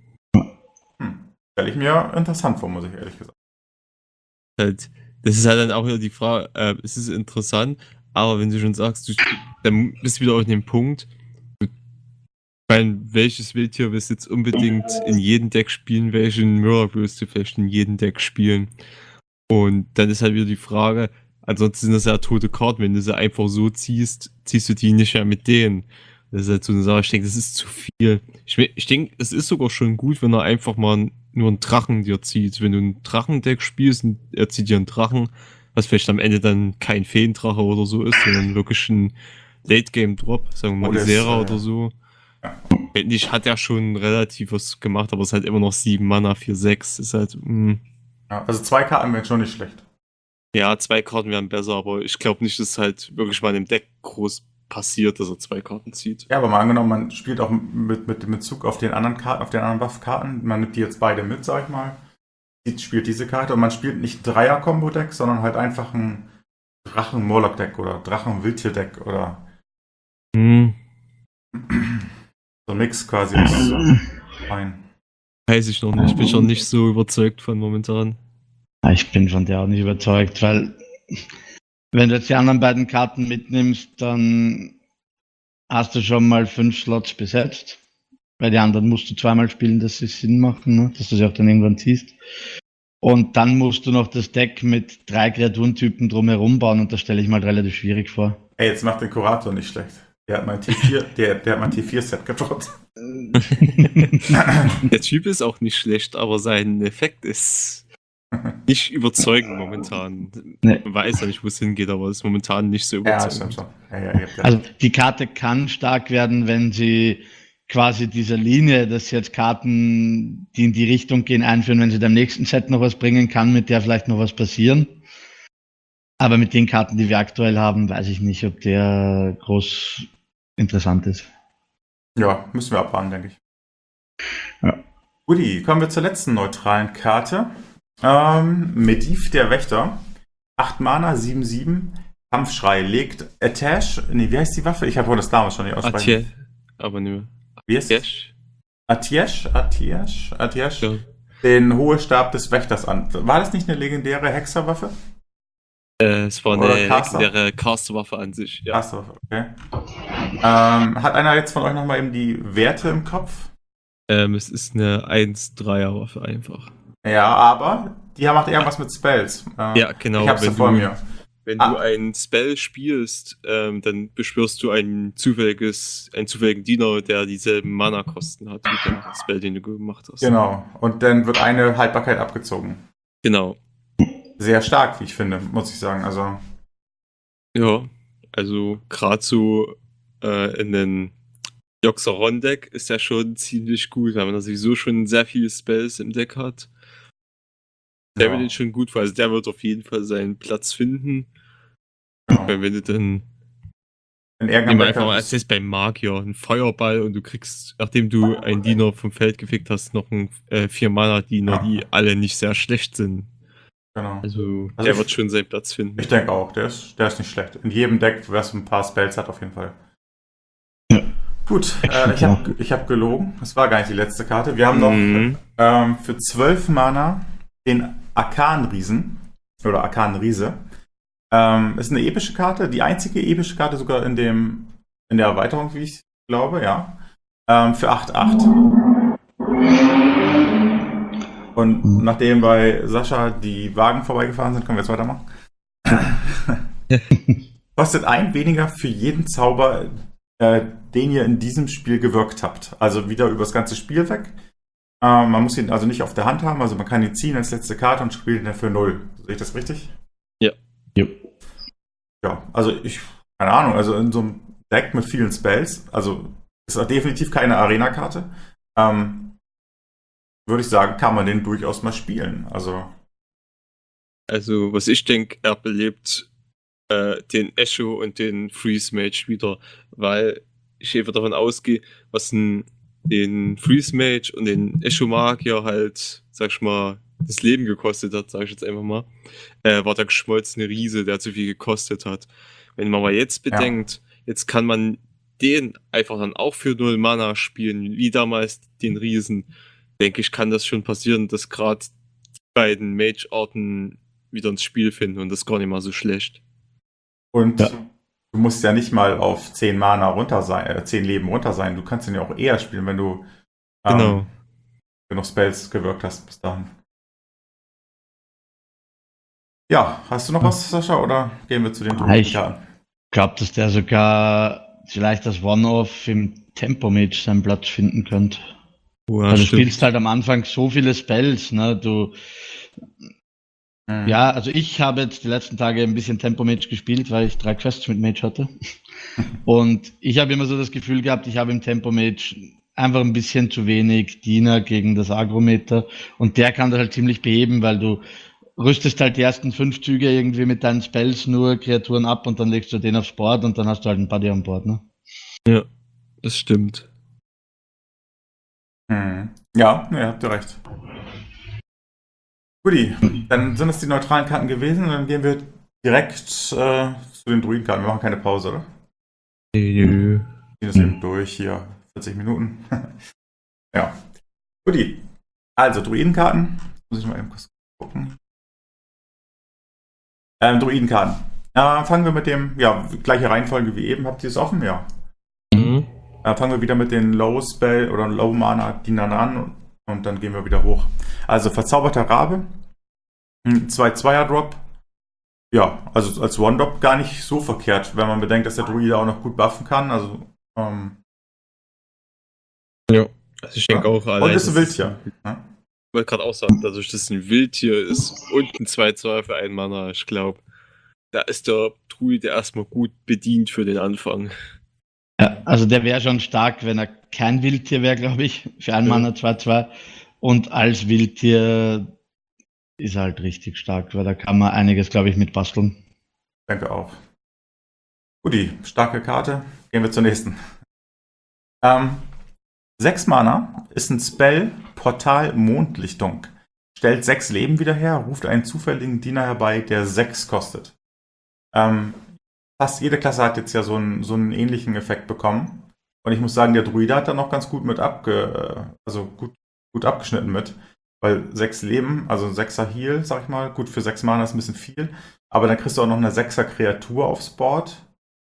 Hm. Stelle ich mir interessant vor, muss ich ehrlich gesagt. Halt, das ist halt dann auch wieder die Frage, äh, es ist interessant, aber wenn du schon sagst, du, dann bist du wieder auf dem Punkt, ich meine, welches Wildtier willst du jetzt unbedingt in jedem Deck spielen, welchen Murloc willst du vielleicht in jedem Deck spielen? Und dann ist halt wieder die Frage, ansonsten sind das ja tote Karten, wenn du sie einfach so ziehst, ziehst du die nicht mehr mit denen. Das ist halt so eine Sache, ich denke, das ist zu viel. Ich, ich denke, es ist sogar schon gut, wenn er einfach mal nur einen Drachen dir zieht. Wenn du ein Drachendeck spielst und er zieht dir einen Drachen, was vielleicht am Ende dann kein Feendrache oder so ist, sondern wirklich ein Late-Game-Drop, sagen wir mal Oder Isera ist, äh, oder so. Ja. Ich hat ja schon relativ was gemacht, aber es ist halt immer noch sieben Mana, vier, sechs. Ist halt, mh. Ja, also zwei Karten wären schon nicht schlecht. Ja, zwei Karten wären besser, aber ich glaube nicht, dass halt wirklich mal im Deck groß passiert, dass er zwei Karten zieht. Ja, aber mal angenommen, man spielt auch mit, mit dem Bezug auf den anderen Karten, auf den anderen Buff-Karten, man nimmt die jetzt beide mit, sag ich mal, spielt diese Karte und man spielt nicht ein Dreier-Kombo-Deck, sondern halt einfach ein Drachen-Murloc-Deck oder Drachen-Wildtier-Deck oder Hm. so ein Mix quasi aus rein. Weiß ich noch nicht. Ich bin schon nicht so überzeugt von momentan. Ich bin von der auch nicht überzeugt, weil wenn du jetzt die anderen beiden Karten mitnimmst, dann hast du schon mal fünf Slots besetzt. Weil die anderen musst du zweimal spielen, dass sie Sinn machen, ne? Dass du sie auch dann irgendwann ziehst. Und dann musst du noch das Deck mit drei Kreaturentypen drumherum bauen und das stelle ich mal relativ schwierig vor. Ey, jetzt macht den Kurator nicht schlecht. Der hat mein T vier, der, der hat mein T vier Set gedroppt. Der Typ ist auch nicht schlecht, aber sein Effekt ist nicht überzeugend momentan. Nee. Man weiß ja nicht, wo es hingeht, aber es ist momentan nicht so Ja, das stimmt überzeugend. schon. Ja, ja, ihr habt ja- Also die Karte kann stark werden, wenn sie quasi dieser Linie, dass sie jetzt Karten, die in die Richtung gehen, einführen, wenn sie dem nächsten Set noch was bringen kann, mit der vielleicht noch was passieren. Aber mit den Karten, die wir aktuell haben, weiß ich nicht, ob der groß interessant ist. ja, müssen wir abwarten, denke ich. Ja. Guti, kommen wir zur letzten neutralen Karte. Ähm, Medivh, der Wächter. acht Mana, sieben sieben. Kampfschrei legt Atash. Nee, wie heißt die Waffe? Ich habe wohl das damals schon nicht aussprechen. Atje, aber nicht mehr. Wie ist es? Atjesh? Atiesh? Atiesh? Atiesh? Ja. Den Hohlstab des Wächters an. War das nicht eine legendäre Hexerwaffe? Äh, es war Oder eine Caster? legendäre Casterwaffe an sich. Ja. Achso, okay. Ähm, hat einer jetzt von euch nochmal eben die Werte im Kopf? Ähm, es ist eine eins Dreier Waffe einfach. Ja, aber die macht irgendwas mit Spells. Äh, Ja, genau. Ich hab's ja wenn vor du, mir. Wenn Ah. du ein Spell spielst, ähm, dann beschwörst du ein zufälliges, einen zufälligen Diener, der dieselben Mana-Kosten hat wie der Spell, den du gemacht hast. Genau. Und dann wird eine Haltbarkeit abgezogen. Genau. Sehr stark, wie ich finde, muss ich sagen. Also, Ja, also gerade so äh, in den Joxeron-Deck ist ja schon ziemlich gut, weil man da sowieso schon sehr viele Spells im Deck hat. Der ja, wird jetzt schon gut, also der wird auf jeden Fall seinen Platz finden. genau. Weil wenn du dann In Nehmen irgendeinem wir Deck einfach mal hast- als beim Magier einen Feuerball und du kriegst, nachdem du einen Diener vom Feld gefickt hast, noch einen äh, vier Mana Diener, Ja. die alle nicht sehr schlecht sind. Genau. Also, Also der ich- wird schon seinen Platz finden. Ich denke auch, der ist, der ist nicht schlecht. In jedem Deck, wer so ein paar Spells hat, auf jeden Fall. Ja. Gut, äh, ich habe ich hab gelogen. Das war gar nicht die letzte Karte. Wir haben noch Mhm. ähm, für zwölf Mana den Arkan-Riesen. Oder Arkan-Riese. Ähm, ist eine epische Karte. Die einzige epische Karte sogar in, dem, in der Erweiterung, wie ich glaube, ja. Ähm, für acht acht. Und Mhm. nachdem bei Sascha die Wagen vorbeigefahren sind, können wir jetzt weitermachen. Kostet ein weniger für jeden Zauber, äh, den ihr in diesem Spiel gewirkt habt. Also wieder über das ganze Spiel weg. Ähm, man muss ihn also nicht auf der Hand haben, also man kann ihn ziehen als letzte Karte und spielt ihn dann für null. Sehe ich das richtig? Ja. Jo. Ja, also ich, keine Ahnung, also in so einem Deck mit vielen Spells, also ist auch definitiv keine Arena-Karte, ähm, würde ich sagen, kann man den durchaus mal spielen. Also, Also, was ich denke, er belebt äh, den Echo und den Freeze Mage wieder, weil ich einfach davon ausgehe, was ein, den Freeze Mage und den Echo Magier halt, sag ich mal, das Leben gekostet hat, sag ich jetzt einfach mal, äh, war der geschmolzene Riese, der zu viel gekostet hat. Wenn man mal jetzt bedenkt, jetzt kann man den einfach dann auch für null Mana spielen, wie damals den Riesen, denke ich, kann das schon passieren, dass gerade die beiden Mage-Arten wieder ins Spiel finden und das ist gar nicht mal so schlecht. und Ja. du musst ja nicht mal auf zehn Mana runter sein, äh, zehn Leben runter sein. Du kannst ihn ja auch eher spielen, wenn du ähm, Genau. genug Spells gewirkt hast bis dahin. Ja, hast du noch was, Sascha, oder gehen wir zu den Ah, ich- Karten? Ich glaube, dass der sogar vielleicht das One-Off im Tempo-Mage seinen Platz finden könnte. Ja, Also du stimmt. spielst halt am Anfang so viele Spells, ne? Du, Mhm. ja, also ich habe jetzt die letzten Tage ein bisschen Tempo-Mage gespielt, weil ich drei Quests mit Mage hatte. Und ich habe immer so das Gefühl gehabt, ich habe im Tempo-Mage einfach ein bisschen zu wenig Diener gegen das Agrometer. Und der kann das halt ziemlich beheben, weil du rüstest halt die ersten fünf Züge irgendwie mit deinen Spells nur Kreaturen ab und dann legst du den aufs Board und dann hast du halt ein Buddy an Bord, ne? Ja, das stimmt. Mhm. Ja, ne, habt ihr recht. Guti, dann sind es die neutralen Karten gewesen und dann gehen wir direkt äh, zu den Druidenkarten. Wir machen keine Pause, oder? Nö. Wir ziehen das eben durch hier. vierzig Minuten. Ja. Guti. Also, Druidenkarten. Muss ich mal eben kurz gucken. Ähm, Druidenkarten. Äh, fangen wir mit dem, ja, gleiche Reihenfolge wie eben. Habt ihr es offen? Ja. Mhm. Äh, fangen wir wieder mit den Low Spell oder Low Mana Dienern an und, und dann gehen wir wieder hoch. Also verzauberter Rabe, ein zwei Zweier Drop. Ja, also als One Drop gar nicht so verkehrt, wenn man bedenkt, dass der Druide auch noch gut buffen kann. Also ähm, Ja. Also ich denke Ja. auch allein. und ist ein dass Wildtier. Ne? Ich wollte gerade auch sagen, dadurch, dass es ein Wildtier ist und ein zwei zwei für einen Mana, ich glaube, da ist der Druide erstmal gut bedient für den Anfang. Ja, also der wäre schon stark, wenn er kein Wildtier wäre, glaube ich, für einen Ja. Mana zwei zwei. Und als Wildtier ist er halt richtig stark, weil da kann man einiges, glaube ich, mit basteln. Denke auch. Guti, starke Karte. Gehen wir zur nächsten. Ähm, sechs Mana ist ein Spell Portal Mondlichtung. Stellt sechs Leben wieder her, ruft einen zufälligen Diener herbei, der sechs kostet. Ähm, fast jede Klasse hat jetzt ja so einen, so einen ähnlichen Effekt bekommen. Und ich muss sagen, der Druide hat da noch ganz gut mit abge, also gut, gut abgeschnitten mit. Weil sechs Leben, also ein Sechser Heal, sag ich mal, gut für sechs Mana ist ein bisschen viel. Aber dann kriegst du auch noch eine Sechser Kreatur aufs Board.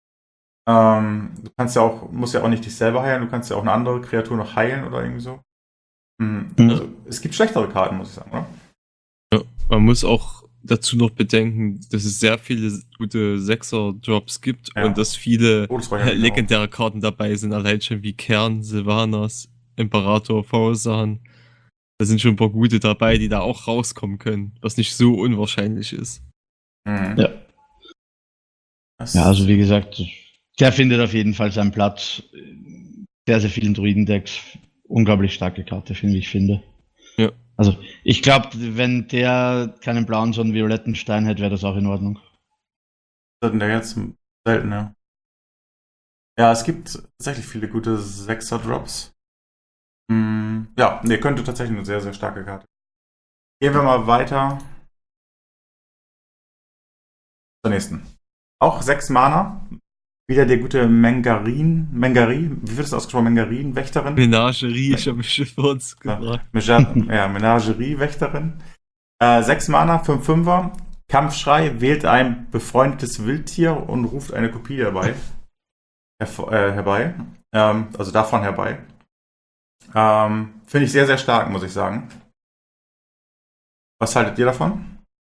Ähm, du kannst ja auch, musst ja auch nicht dich selber heilen, du kannst ja auch eine andere Kreatur noch heilen oder irgendwie so. Mhm. Mhm. Also, es gibt schlechtere Karten, muss ich sagen, oder? Ja, man muss auch dazu noch bedenken, dass es sehr viele gute Sechser-Drops gibt Ja. und dass viele Todesräucher äh, legendäre Karten dabei sind, allein schon wie Kern, Sylvanas, Imperator, Fausan. Da sind schon ein paar gute dabei, die da auch rauskommen können, was nicht so unwahrscheinlich ist. Mhm. Ja. Das- Ja, also wie gesagt, der findet auf jeden Fall seinen Platz. Sehr, sehr vielen Druiden-Decks. Unglaublich starke Karte, finde ich, finde. Ja. Also ich glaube, wenn der keinen blauen, sondern violetten Stein hätte, wäre das auch in Ordnung. Was hat denn der jetzt? Selten, ja. Ja, es gibt tatsächlich viele gute Sechser-Drops. Hm, ja, nee, könnte tatsächlich eine sehr, sehr starke Karte. Gehen wir mal weiter zur nächsten. Auch sechs Mana. Wieder der gute Mengarin. Mengari, wie wird es ausgesprochen? Mengarin, Wächterin? Menagerie, ich habe mich schon vor uns gefragt. Meja- ja, Menagerie-Wächterin. Äh, sechs Mana, fünf Fünfer. Kampfschrei, wählt ein befreundetes Wildtier und ruft eine Kopie dabei. Herv- äh, herbei. Ähm, also davon herbei. Ähm, Finde ich sehr, sehr stark, muss ich sagen. Was haltet ihr davon?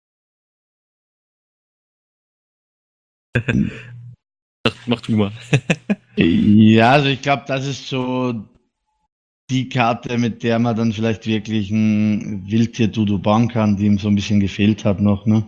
Mach du mal. Ja, also ich glaube, das ist so die Karte, mit der man dann vielleicht wirklich ein Wildtier-Dudu bauen kann, die ihm so ein bisschen gefehlt hat noch. Ne?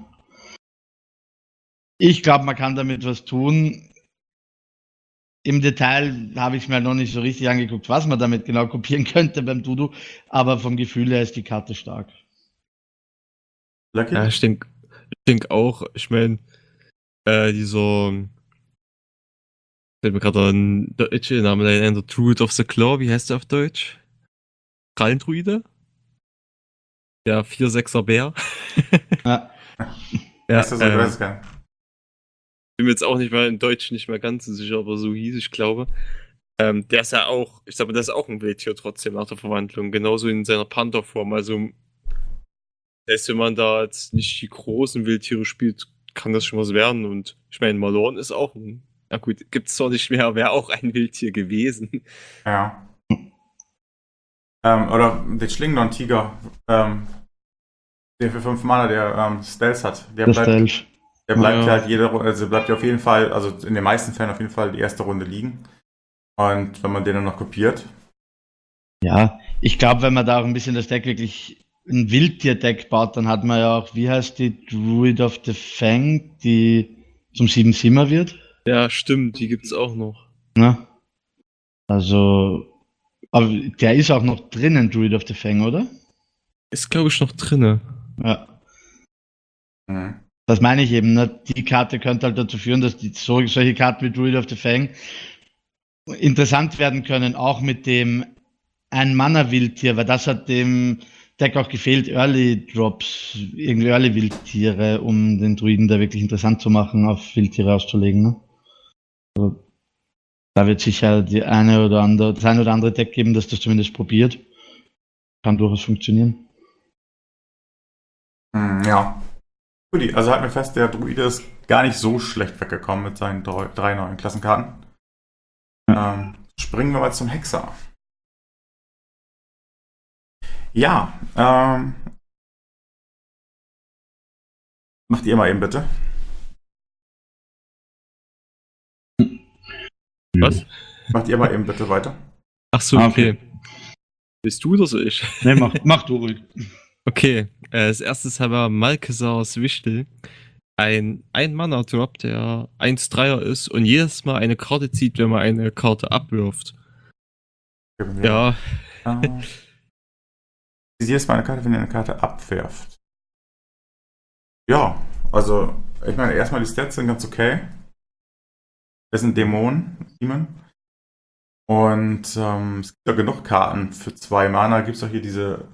Ich glaube, man kann damit was tun. Im Detail habe ich es mir noch nicht so richtig angeguckt, was man damit genau kopieren könnte beim Dudu, aber vom Gefühl her ist die Karte stark. Lucky? Ja, ich denke ich denk auch, ich meine, äh, dieser, fällt mir gerade ein deutscher Name ein, der Druid of the Claw, wie heißt der auf Deutsch? Krallendruide? Der vier sechser Bär. Ja. Ja, Ist das so, ich ähm, weiß es gar nicht. bin mir jetzt auch nicht mal in Deutsch nicht mehr ganz so sicher, aber so hieß ich glaube. Ähm, der ist ja auch, ich glaube, der ist auch ein Wildtier trotzdem nach der Verwandlung, genauso in seiner Pantherform. Also, das heißt, wenn man da jetzt nicht die großen Wildtiere spielt, kann das schon was werden. Und ich meine, Malorn ist auch ein, na gut, gibt es zwar nicht mehr, wäre auch ein Wildtier gewesen. Ja. Ähm, oder den Schlingendorn-Tiger, ähm, der für fünf Mana der ähm, Stealth hat. Der Das bleibt, Stealth. der bleibt Ja. halt jede Runde, also bleibt ja auf jeden Fall, also in den meisten Fällen auf jeden Fall die erste Runde liegen. Und wenn man den dann noch kopiert. Ja, ich glaube, wenn man da auch ein bisschen das Deck wirklich ein Wildtier-Deck baut, dann hat man ja auch, wie heißt die Druid of the Fang, die zum sieben Simmer wird. Ja, stimmt, die gibt's auch noch. Ne? Also, aber der ist auch noch drinnen, Druid of the Fang, oder? Ist, glaube ich, noch drinne. Ja. Mhm. Das meine ich eben, ne? Die Karte könnte halt dazu führen, dass die, so, solche Karten wie Druid of the Fang interessant werden können, auch mit dem Ein-Mana-Wildtier, weil das hat dem Deck auch gefehlt, Early Drops, irgendwie Early Wildtiere, um den Druiden da wirklich interessant zu machen, auf Wildtiere auszulegen. Ne? Also, da wird sicher die eine oder andere, das eine oder andere Deck geben, das das zumindest probiert. Kann durchaus funktionieren. Mhm, ja. Gut, also halten wir fest, der Druide ist gar nicht so schlecht weggekommen mit seinen drei, drei neuen Klassenkarten. Ähm, springen wir mal zum Hexer. Ja, ähm, macht ihr mal eben bitte. Was? Macht ihr mal eben bitte weiter. Ach so, Ah, okay. okay. Bist du oder so ich? Nee, mach, mach du ruhig. Okay, äh, als erstes haben wir Malkesars Wichtel. Ein Ein-Mana-Drop, der eins Dreier ist und jedes Mal eine Karte zieht, wenn man eine Karte abwirft. Ja, Äh, jedes Mal eine Karte, wenn ihr eine Karte abwerft. Ja, also, ich meine, erstmal die Stats sind ganz okay. Das sind Dämonen, Demon. Und ähm, es gibt ja genug Karten. Für zwei Mana gibt es doch hier diese.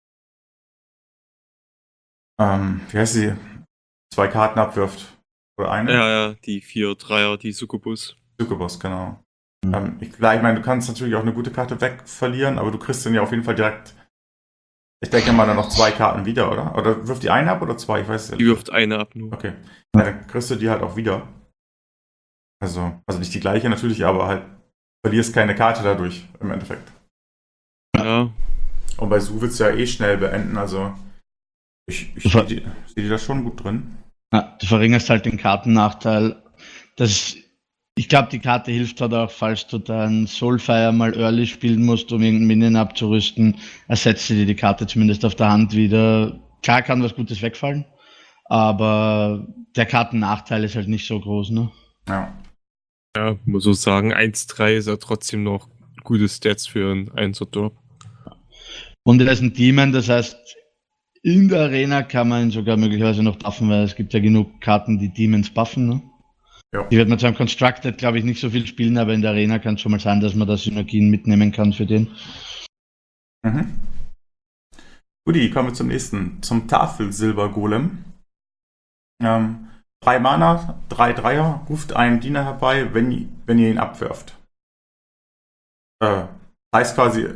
Ähm, wie heißt sie? Zwei Karten abwirft. Oder eine? ja, ja, die vier Dreier, die Succubus. Succubus, genau. Mhm. Ähm, ich, klar, ich meine, du kannst natürlich auch eine gute Karte wegverlieren, aber du kriegst dann ja auf jeden Fall direkt. Ich denke mal dann noch zwei Karten wieder, oder? Oder wirft die eine ab oder zwei? Ich weiß es Die nicht. wirft eine ab nur. Okay. Ja, dann kriegst du die halt auch wieder. Also, also nicht die gleiche natürlich, aber halt verlierst keine Karte dadurch im Endeffekt. Ja, Und bei Su willst du ja eh schnell beenden, also ich, ich sehe die, seh die da schon gut drin. Ja, du verringerst halt den Kartennachteil. Das, ich glaube, die Karte hilft halt auch, falls du dann Soulfire mal early spielen musst, um irgendeinen Minion abzurüsten, ersetzt dir die Karte zumindest auf der Hand wieder. Klar kann was Gutes wegfallen, aber der Kartennachteil ist halt nicht so groß, ne? Ja. Ja, muss so sagen, eins drei ist ja trotzdem noch gute Stats für ein Einser-Drop. Und er ist ein Demon, das heißt, in der Arena kann man ihn sogar möglicherweise noch buffen, weil es gibt ja genug Karten, die Demons buffen, ne? Ja. Die wird man zwar im Constructed, glaube ich, nicht so viel spielen, aber in der Arena kann es schon mal sein, dass man da Synergien mitnehmen kann für den. Mhm. Guti, kommen wir zum nächsten. Zum Tafelsilber-Golem. Ähm, drei Mana, drei Dreier, ruft einen Diener herbei, wenn, wenn ihr ihn abwirft. Äh, heißt quasi,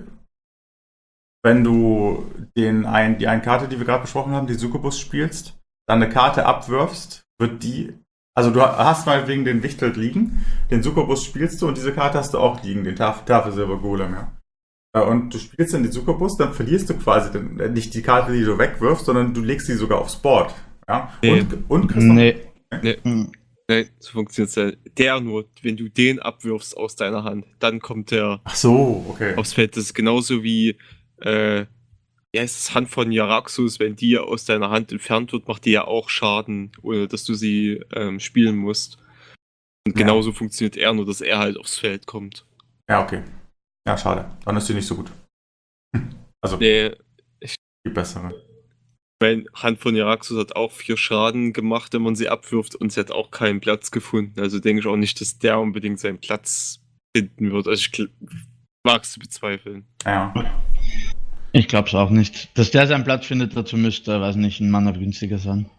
wenn du den ein, die eine Karte, die wir gerade besprochen haben, die Succubus spielst, dann eine Karte abwirfst, wird die, also du hast mal wegen den Wichtel liegen, den Succubus spielst du und diese Karte hast du auch liegen, den Taf Tafelsilber-Golem, ja. Und du spielst dann die Succubus, dann verlierst du quasi den, nicht die Karte, die du wegwirfst, sondern du legst sie sogar aufs Board. Ja? Nee. Und, und kriegst noch, Nee. Nee. Hm. Nein, so funktioniert es ja. Der nur, wenn du den abwirfst aus deiner Hand, dann kommt der Ach so, okay. aufs Feld. Das ist genauso wie, äh, ja, ist das Hand von Jaraxxus, wenn die aus deiner Hand entfernt wird, macht die ja auch Schaden, ohne dass du sie ähm, spielen musst. Und Ja. genauso funktioniert er, nur dass er halt aufs Feld kommt. Ja, okay. Ja, schade. Dann ist sie nicht so gut. Also, Nee, die bessere. meine Hand von Jaraxxus hat auch vier Schaden gemacht, wenn man sie abwirft, und sie hat auch keinen Platz gefunden. Also denke ich auch nicht, dass der unbedingt seinen Platz finden wird. Also ich mag es zu bezweifeln. Ja. Ich glaube es auch nicht. Dass der seinen Platz findet, dazu müsste, weiß nicht, ein Mana günstiger sein.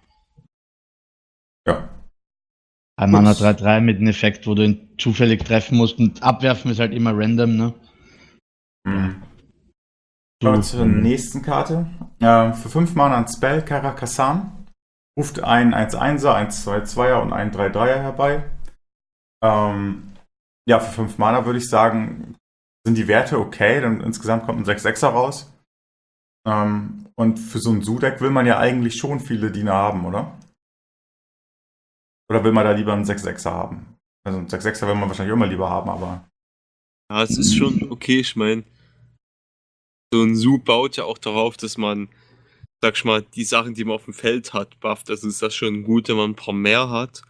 Ja. Ein Mana drei drei mit einem Effekt, wo du ihn zufällig treffen musst, und abwerfen ist halt immer random, ne? Mhm. Kommen wir zur nächsten Karte. Äh, für fünf Mana ein Spell, Karakassan. Ruft einen eins einser, eins zwei zweier und einen drei dreier herbei. Ähm, ja, für fünf Mana würde ich sagen, sind die Werte okay, denn insgesamt kommt ein sechs sechser raus. Ähm, und für so ein Su-Deck will man ja eigentlich schon viele Diener haben, oder? Oder will man da lieber einen sechs sechser haben? Also einen sechs sechser will man wahrscheinlich immer lieber haben, aber... Ja, es ist schon okay, ich meine, so ein Su baut ja auch darauf, dass man, sag ich mal, die Sachen, die man auf dem Feld hat, bufft. Also ist das schon gut, wenn man ein paar mehr hat.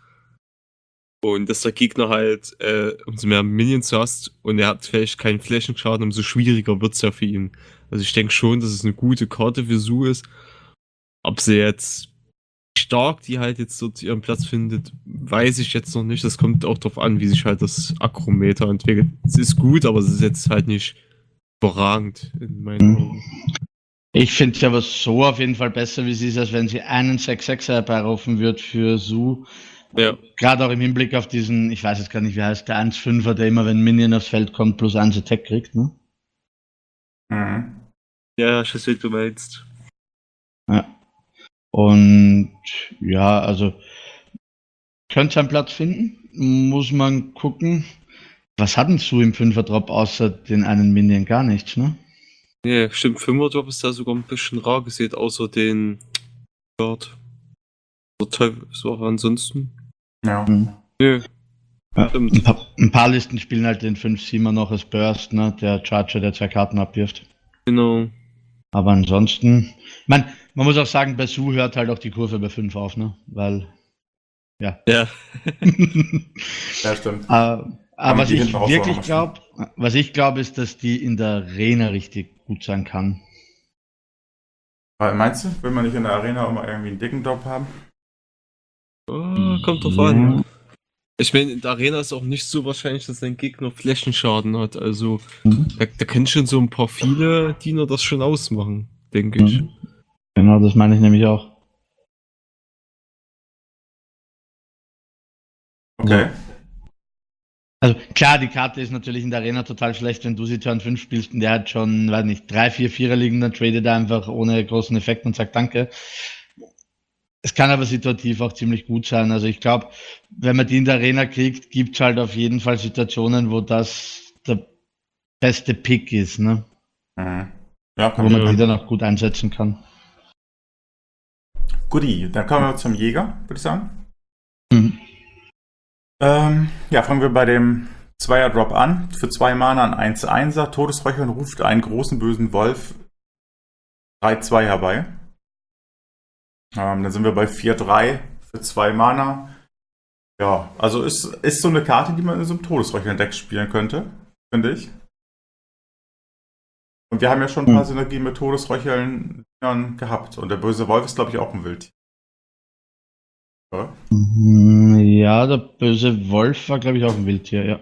Und dass der Gegner halt, äh, umso mehr Minions du hast und er hat vielleicht keinen Flächenschaden, umso schwieriger wird es ja für ihn. Also ich denke schon, dass es eine gute Karte für Su ist. Ob sie jetzt stark, die halt jetzt dort ihren Platz findet, weiß ich jetzt noch nicht. Das kommt auch darauf an, wie sich halt das Akrometer entwickelt. Es ist gut, aber es ist jetzt halt nicht überragend in meinen Augen. Ich finde es aber so auf jeden Fall besser, wie sie ist, als wenn sie einen sechs sechser herbeirufen wird für Su. Ja. Gerade auch im Hinblick auf diesen, ich weiß jetzt gar nicht, wie heißt der eins fünfer, der immer, wenn Minion aufs Feld kommt, plus eins Attack kriegt, ne? Mhm. Ja, ich weiß, wie du meinst. Ja. Und ja, also könnte seinen Platz finden, muss man gucken. Was hat denn Su im Fünfer-Drop außer den einen Minion? Gar nichts, ne? Ja, stimmt, Fünfer-Drop ist da sogar ein bisschen rar gesehen, außer den Guard. So ansonsten. Ja. Mhm. Nö. Ja, Stimmt. ein, paar, ein paar Listen spielen halt den fünf siebener noch als Burst, ne? Der Charger, der zwei Karten abwirft. Genau. Aber ansonsten, ich meine, man muss auch sagen, bei Su hört halt auch die Kurve bei fünf auf, ne? Weil, ja. Ja. Ja, stimmt. Äh, aber was die ich hinten raus auch wirklich noch glaube, was ich glaube, ist, dass die in der Arena richtig gut sein kann. Weil, meinst du, will man nicht in der Arena auch mal irgendwie einen dicken Drop haben? Oh, kommt drauf Ja. an. Ich meine, in der Arena ist auch nicht so wahrscheinlich, dass dein Gegner Flächenschaden hat. Also, Mhm. da, da können schon so ein paar viele Diener das schon ausmachen, denke ich. Mhm. Genau, das meine ich nämlich auch. Okay. Also klar, die Karte ist natürlich in der Arena total schlecht, wenn du sie Turn fünf spielst und der hat schon, weiß nicht, drei, vier, vierer liegen, dann tradet er einfach ohne großen Effekt und sagt Danke. Es kann aber situativ auch ziemlich gut sein. Also ich glaube, wenn man die in der Arena kriegt, gibt es halt auf jeden Fall Situationen, wo das der beste Pick ist, ne? Mhm. Ja, wo kann man ja. die dann auch gut einsetzen kann. Guti, dann kommen wir zum Jäger, würde ich sagen. Mhm. Ähm, ja, fangen wir bei dem Zweier-Drop an. Für zwei Mana ein eins einser. Todesräuchern ruft einen großen bösen Wolf drei zwei herbei. Ähm, dann sind wir bei vier drei für zwei Mana. Ja, also ist, ist so eine Karte, die man in so einem Todesräuchern-Deck spielen könnte, finde ich. Und wir haben ja schon ein paar Mhm. Synergien mit Todesräuchern gehabt. Und der böse Wolf ist, glaube ich, auch ein Wildtier. Oder? Mhm, Ja, der böse Wolf war, glaube ich, auch ein Wildtier, ja.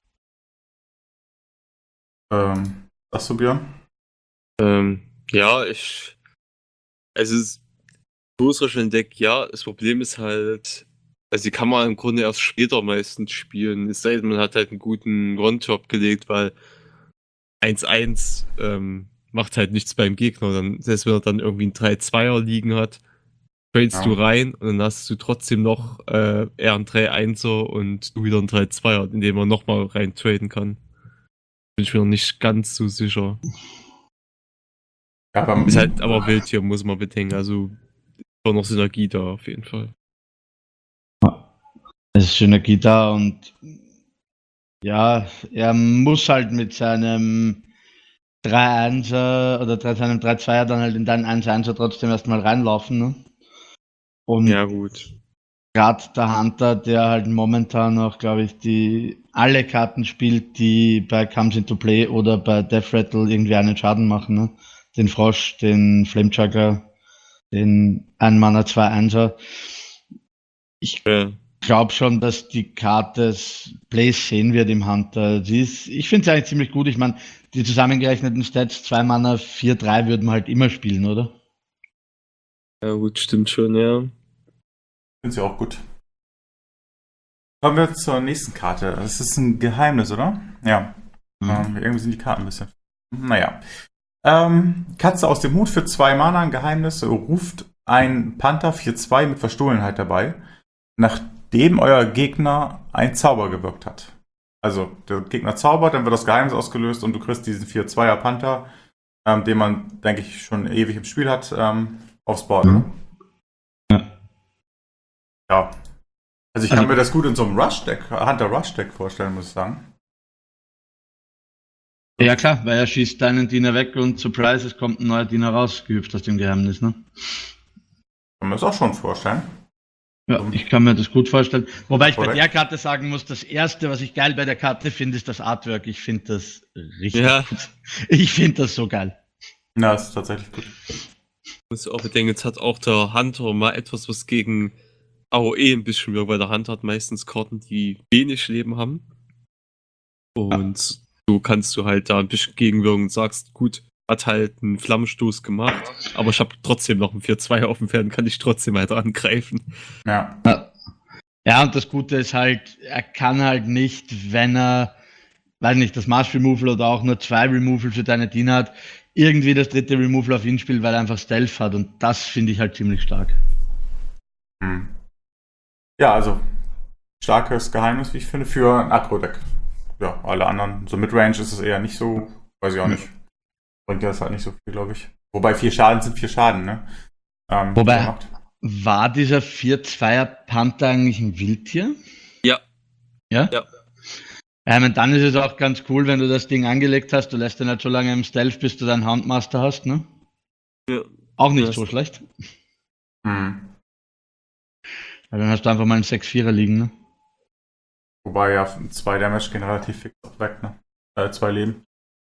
Ähm, sagst du, Björn? Ähm, ja, ich. Es ist größer ein Deck, ja. Das Problem ist halt, also die kann man im Grunde erst später meistens spielen. Es sei denn, man hat halt einen guten One-Top gelegt, weil eins eins ähm, macht halt nichts beim Gegner. Dann, selbst wenn er dann irgendwie einen drei zweier liegen hat, tradest Ja. du rein und dann hast du trotzdem noch äh, eher einen drei einser und du wieder einen drei zweier, indem man nochmal rein traden kann. Bin ich mir noch nicht ganz so sicher. Ja, aber Ist halt aber wild hier, muss man bedenken. Also war noch Synergie da auf jeden Fall. Es ist Synergie da und ja, er muss halt mit seinem drei einser oder drei- seinem drei zweier dann halt in deinen eins einser trotzdem erstmal reinlaufen. Ne? Und Ja, gut. gerade der Hunter, der halt momentan auch, glaube ich, die alle Karten spielt, die bei Comes into Play oder bei Death Rattle irgendwie einen Schaden machen. Ne? Den Frosch, den Flamejuggler, den ein Mana zwei einser. Ich Ja. glaube schon, dass die Karte Plays sehen wird im Hunter. Sie ist, ich finde sie eigentlich ziemlich gut. Ich meine, die zusammengerechneten Stats, zwei Mana, vier drei würden wir halt immer spielen, oder? Ja, gut, stimmt schon, ja. finde sie auch gut. Kommen wir zur nächsten Karte. Das ist ein Geheimnis, oder? Ja. Mhm. Ähm, irgendwie sind die Karten ein bisschen. Naja. Ähm, Katze aus dem Hut für zwei Mana, ein Geheimnis, ruft ein Panther vier zwei mit Verstohlenheit dabei, nachdem euer Gegner ein Zauber gewirkt hat. Also der Gegner zaubert, dann wird das Geheimnis ausgelöst und du kriegst diesen vier zweier Panther, ähm, den man, denke ich, schon ewig im Spiel hat, ähm, aufs Board. Mhm. Oder? Ja. Also ich Also- kann mir das gut in so einem Rush-Deck, Hunter-Rush-Deck vorstellen, muss ich sagen. Ja klar, weil er schießt deinen Diener weg und Surprise, es kommt ein neuer Diener rausgehüpft aus dem Geheimnis, ne? Kann man das auch schon vorstellen. Ja, ich kann mir das gut vorstellen. Wobei ich bei Korrekt. der Karte sagen muss, das erste, was ich geil bei der Karte finde, ist das Artwork. Ich finde das richtig Ja. gut. Ich finde das so geil. Ja, das ist tatsächlich gut. Muss auch bedenken, jetzt hat auch der Hunter mal etwas, was gegen A O E ein bisschen wirkt, weil der Hunter hat meistens Karten, die wenig Leben haben. Und so kannst du halt da ein bisschen gegenwirken und sagst, gut, hat halt einen Flammenstoß gemacht, aber ich habe trotzdem noch einen vier zwei auf dem Pferd und kann dich trotzdem weiter angreifen. Ja. Ja, und das Gute ist halt, er kann halt nicht, wenn er, weiß nicht, das Marsh Removal oder auch nur zwei Removal für deine Diener hat, irgendwie das dritte Removal auf ihn spielt, weil er einfach Stealth hat. Und das finde ich halt ziemlich stark. Hm. Ja, also starkes Geheimnis, wie ich finde, für ein Agro-Deck. Ja, alle anderen. So Midrange ist es eher nicht so, weiß ich auch nicht. Bringt ja das halt nicht so viel, glaube ich. Wobei vier Schaden sind vier Schaden, ne? Ähm, Wobei- die er macht. War dieser vier zweier Panther eigentlich ein Wildtier? Ja. Ja? Ja. Ja, ich meine, dann ist es auch ganz cool, wenn du das Ding angelegt hast, du lässt den halt so lange im Stealth, bis du deinen Houndmaster hast, ne? Ja. Auch nicht Ja. so schlecht. Hm. Weil dann hast du einfach mal einen sechs vierer liegen, ne? Wobei ja zwei Damage gehen relativ fix auch weg, ne? Äh, zwei Leben.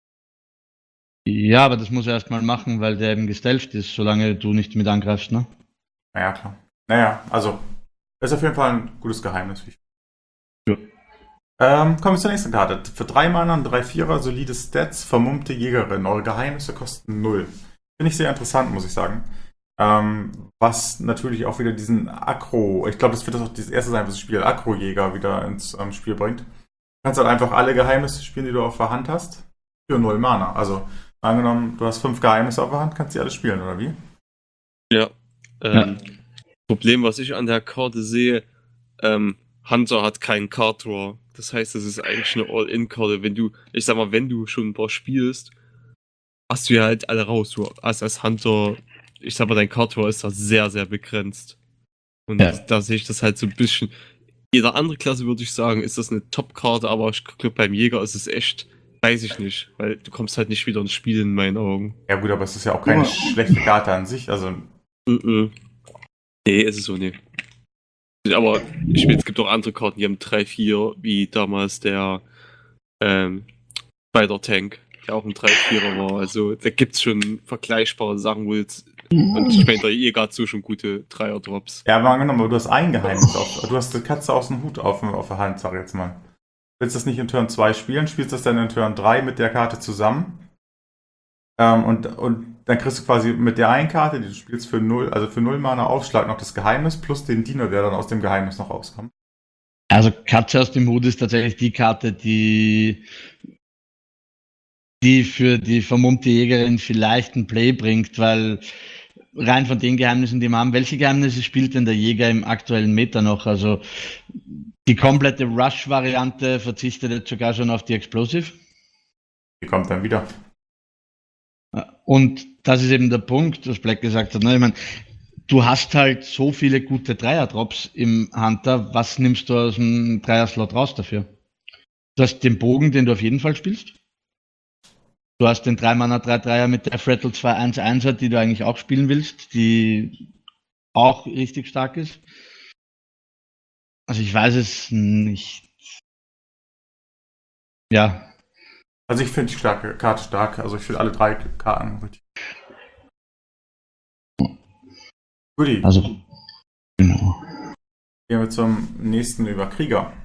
Ja, aber das muss er erstmal machen, weil der eben gestelft ist, solange du nicht mit angreifst, ne? Naja, klar. Naja, also ist auf jeden Fall ein gutes Geheimnis. Wie ich Ja. Ähm, kommen wir zur nächsten Karte. Für drei Mana und drei Vierer, solide Stats, vermummte Jägerin. Eure Geheimnisse kosten null. Finde ich sehr interessant, muss ich sagen. Ähm, was natürlich auch wieder diesen Aggro, ich glaube, das wird das auch das erste sein, was das Spiel Aggro-Jäger wieder ins ähm, Spiel bringt. Du kannst halt einfach alle Geheimnisse spielen, die du auf der Hand hast, für null Mana. Also, angenommen, du hast fünf Geheimnisse auf der Hand, kannst du die alle spielen, oder wie? Ja. Ähm, Problem, was ich an der Karte sehe, ähm, Hunter hat keinen Card Draw. Das heißt, das ist eigentlich eine All-In-Karte. Wenn du, ich sag mal, wenn du schon ein paar spielst, hast du ja halt alle raus. Du hast als Hunter, ich sag mal, dein Card-Draw ist da sehr, sehr begrenzt. Und Ja. da sehe ich das halt so ein bisschen. Jeder andere Klasse würde ich sagen, ist das eine Top-Karte, aber ich glaube, beim Jäger ist es echt, weiß ich nicht, weil du kommst halt nicht wieder ins Spiel in meinen Augen. Ja gut, aber es ist ja auch keine Ja. schlechte Karte an sich. Also, Mhm. Nee, ist es so nicht. Aber ich meine, es gibt auch andere Karten, die haben drei vier, wie damals der ähm, Spider-Tank, der auch ein drei vierer war. Also da gibt es schon vergleichbare Sachen, wo jetzt. Und ich meine, der Jäger hat so schon gute Dreier-Drops. ja, mal angenommen, du hast ein Geheimnis auf. Du hast die Katze aus dem Hut auf, auf der Hand, sag ich jetzt mal. Willst du das nicht in Turn zwei spielen, spielst das dann in Turn drei mit der Karte zusammen. Ähm, und, und dann kriegst du quasi mit der einen Karte, die du spielst für null, also für null Mana Aufschlag noch das Geheimnis plus den Diener, der dann aus dem Geheimnis noch rauskommt. Also Katze aus dem Hut ist tatsächlich die Karte, die, die für die vermummte Jägerin vielleicht ein Play bringt, weil rein von den Geheimnissen, die wir haben, welche Geheimnisse spielt denn der Jäger im aktuellen Meta noch? Also die komplette Rush-Variante verzichtet jetzt sogar schon auf die Explosive. Die kommt dann wieder. Und das ist eben der Punkt, was Black gesagt hat. Ne? Ich meine, du hast halt so viele gute Dreier-Drops im Hunter. Was nimmst du aus dem Dreier-Slot raus dafür? Du hast den Bogen, den du auf jeden Fall spielst. Du hast den drei Mana drei Dreier mit der Frettle zwei eins eins, die du eigentlich auch spielen willst, die auch richtig stark ist. Also ich weiß es nicht. Ja. Also ich finde die starke Karte stark. Also ich finde alle drei Karten richtig. Guti. Also, genau. Gehen wir zum nächsten über Krieger.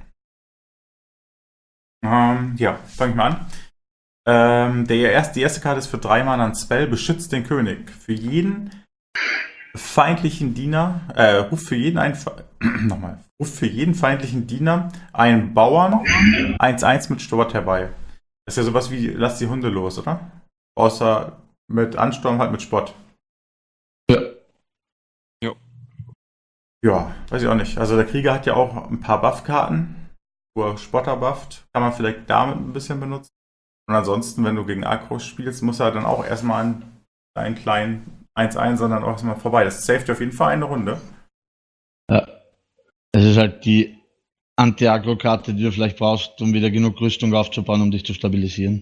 Ähm, ja, fange ich mal an. Ähm, der erste, die erste Karte ist für drei Mana ein Spell, beschützt den König. Für jeden feindlichen Diener, äh, ruft für jeden einen, nochmal, ruft für jeden feindlichen Diener einen Bauern eins eins mit Stort herbei. Das ist ja sowas wie, lass die Hunde los, oder? Außer mit Ansturm halt mit Spott. Ja. Ja. Ja, weiß ich auch nicht. Also der Krieger hat ja auch ein paar Buff-Karten, wo er Spotter bufft. Kann man vielleicht damit ein bisschen benutzen. Und ansonsten, wenn du gegen Agro spielst, muss er dann auch erstmal einen, einen kleinen eins eins, sondern auch erstmal vorbei. Das saved auf jeden Fall eine Runde. Ja. Es ist halt die Anti-Agro-Karte, die du vielleicht brauchst, um wieder genug Rüstung aufzubauen, um dich zu stabilisieren.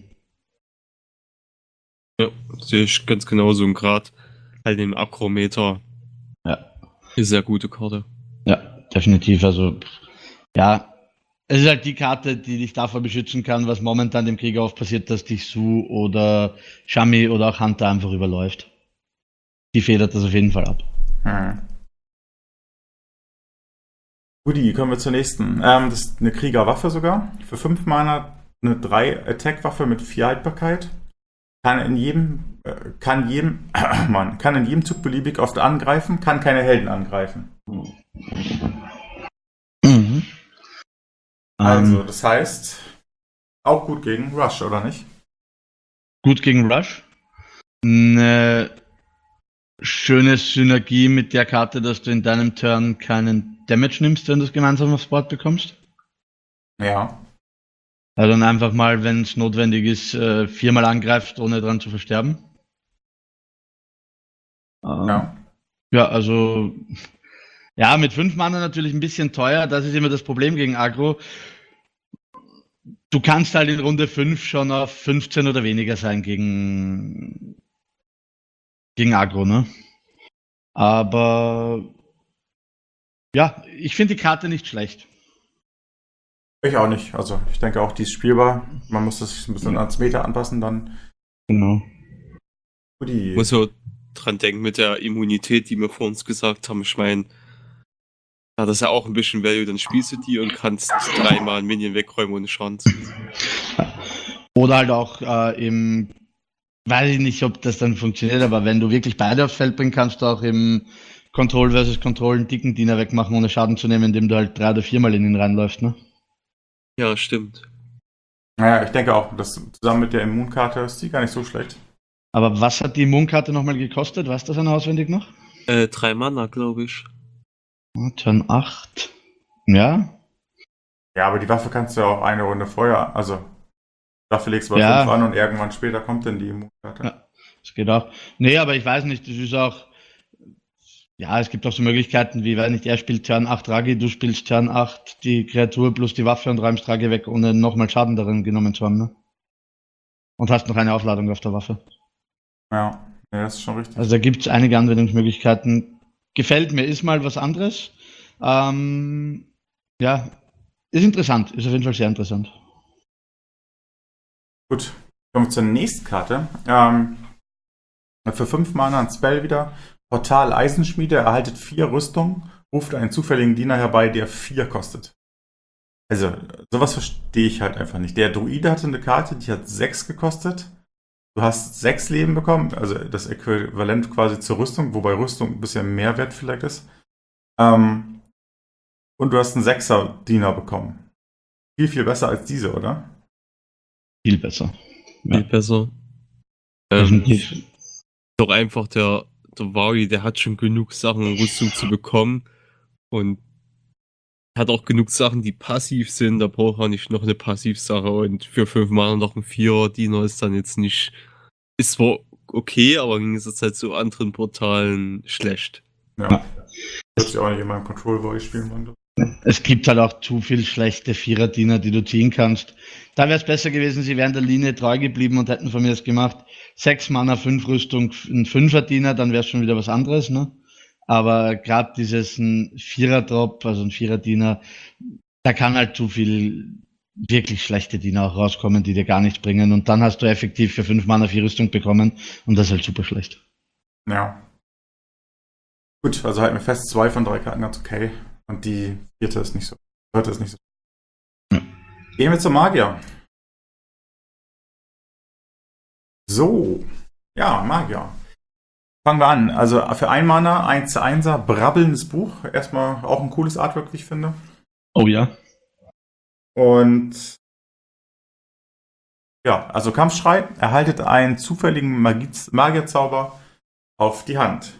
Ja, sehe ich ganz genauso. Und gerade halt im Akrometer. Ja. Ist sehr gute Karte. Ja, definitiv. Also, ja, es ist halt die Karte, die dich davor beschützen kann, was momentan dem Krieger oft passiert, dass dich Su oder Shami oder auch Hunter einfach überläuft. Die federt das auf jeden Fall ab. Hm. Guti, kommen wir zur nächsten. Ähm, das ist eine Kriegerwaffe sogar. Für fünf Mana eine drei Attack-Waffe mit vier Haltbarkeit. Kann in jedem, äh, kann jedem, äh, Mann, kann in jedem Zug beliebig oft angreifen, kann keine Helden angreifen. Mhm. Also, Ähm, das heißt, auch gut gegen Rush, oder nicht? gut gegen Rush. Eine schöne Synergie mit der Karte, dass du in deinem Turn keinen Damage nimmst, wenn du es gemeinsam aufs Board bekommst. Ja. Also dann einfach mal, wenn es notwendig ist, äh, viermal angreifst, ohne dran zu versterben. Ähm, Ja. ja, also ja, mit fünf Mana natürlich ein bisschen teuer. Das ist immer das Problem gegen Agro. Du kannst halt in Runde fünf schon auf fünfzehn oder weniger sein gegen, gegen Agro, ne? Aber ja, ich finde die Karte nicht schlecht. Ich auch nicht. Also, ich denke auch, die ist spielbar. Man muss das ein bisschen Ja. ans Meter anpassen, dann. Genau. Guti. Muss so dran denken mit der Immunität, die wir vor uns gesagt haben. Ich meine, ja, das ist ja auch ein bisschen Value. Dann spielst du die und kannst dreimal einen Minion wegräumen ohne Schaden zu nehmen. Oder halt auch äh, im, weiß ich nicht, ob das dann funktioniert, aber wenn du wirklich beide aufs Feld bringen kannst, du auch im Control versus Control einen dicken Diener wegmachen, ohne Schaden zu nehmen, indem du halt drei oder viermal in ihn reinläufst, ne? Ja, stimmt. Naja, ich denke auch, dass zusammen mit der Immunkarte ist die gar nicht so schlecht. Aber was hat die Immunkarte nochmal gekostet? Weißt du das einer auswendig noch? Äh, drei Mana, glaube ich. Ja, Turn acht. Ja. Ja, aber die Waffe kannst du ja auch eine Runde vorher, also Waffe legst du bei Ja. fünf an und irgendwann später kommt dann die Immunkarte. Ja. Das geht auch. Nee, aber ich weiß nicht, das ist auch, ja, es gibt auch so Möglichkeiten wie, weiß nicht, er spielt Turn acht Ragi, du spielst Turn acht die Kreatur plus die Waffe und räumst Ragi weg, ohne nochmal Schaden darin genommen zu haben, ne? Und hast noch eine Aufladung auf der Waffe. Ja, ja, das ist schon richtig. Also da gibt es einige Anwendungsmöglichkeiten. Gefällt mir, ist mal was anderes. Ähm, ja, ist interessant, ist auf jeden Fall sehr interessant. Gut, kommen wir zur nächsten Karte. Ähm, für fünf Mana ein Spell wieder. Portal Eisenschmiede, erhaltet vier Rüstung, ruft einen zufälligen Diener herbei, der vier kostet. Also, sowas verstehe ich halt einfach nicht. Der Druide hatte eine Karte, die hat sechs gekostet. Du hast sechs Leben bekommen, also das Äquivalent quasi zur Rüstung, wobei Rüstung ein bisschen mehr wert vielleicht ist. Ähm, und du hast einen Sechser-Diener bekommen. Viel, viel besser als diese, oder? Viel besser. Viel Ja. besser. Ähm, Definitiv. doch einfach der, der Vari, der hat schon genug Sachen, um Rüstung zu bekommen. Und hat auch genug Sachen, die passiv sind. Da braucht er nicht noch eine Passivsache. Und für fünf Mana noch ein Vierer-Diener ist dann jetzt nicht. Ist zwar okay, aber im Gegensatz halt zu anderen Portalen schlecht. Ja. Ja. Würde ich auch nicht in meinem Control Voice spielen wollen. Es gibt halt auch zu viel schlechte Vierer-Diener, die du ziehen kannst. Da wäre es besser gewesen, sie wären der Linie treu geblieben und hätten von mir das gemacht. Sechs Mana, fünf Rüstung, ein Fünfer-Diener, dann wäre es schon wieder was anderes, ne? Aber gerade dieses ein Vierer-Drop, also ein Vierer-Diener, da kann halt zu viel wirklich schlechte Diener auch rauskommen, die dir gar nichts bringen. Und dann hast du effektiv für fünf Mana vier Rüstung bekommen und das ist halt super schlecht. Ja. Gut, also halten wir fest, zwei von drei Karten ganz okay. Und die vierte ist nicht so. Vierte ist nicht so. Ja. Gehen wir zum Magier. So. Ja, Magier. Fangen wir an. Also für ein Mana, eins zu einser, brabbelndes Buch. Erstmal auch ein cooles Artwork, wie ich finde. Oh ja. Und ja, also Kampfschrei. Erhaltet einen zufälligen Magie- Magierzauber auf die Hand.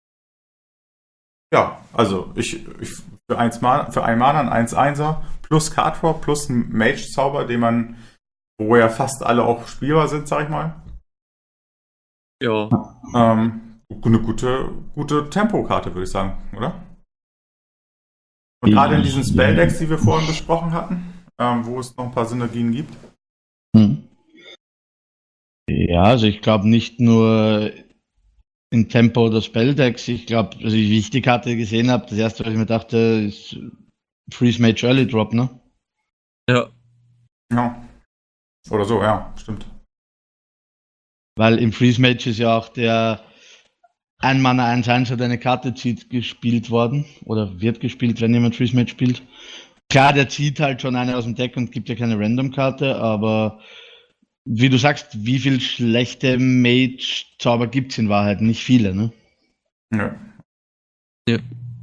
Ja, also ich, ich für, eins Mana, für ein Mana ein eins einser plus Card Draw plus ein Mage-Zauber, den man, wo ja fast alle auch spielbar sind, sag ich mal. Ja. Ähm, eine gute, gute Tempo-Karte, würde ich sagen, oder? Und gerade in diesen Spelldecks, die wir vorhin besprochen hatten, ähm, wo es noch ein paar Synergien gibt. Hm. Ja, also ich glaube nicht nur in Tempo oder Spelldecks, ich glaube, also wie ich die Karte gesehen habe, das erste, was ich mir dachte, ist Freeze Mage Early Drop, ne? Ja. Ja. Oder so, ja, stimmt. Weil im Freeze Mage ist ja auch der ein Mana eins eins hat eine Karte zieht gespielt worden oder wird gespielt, wenn jemand Freeze Mage spielt. Klar, der zieht halt schon eine aus dem Deck und gibt ja keine Random-Karte, aber wie du sagst, wie viel schlechte Mage-Zauber gibt es in Wahrheit? Nicht viele, ne? Nö. Ja.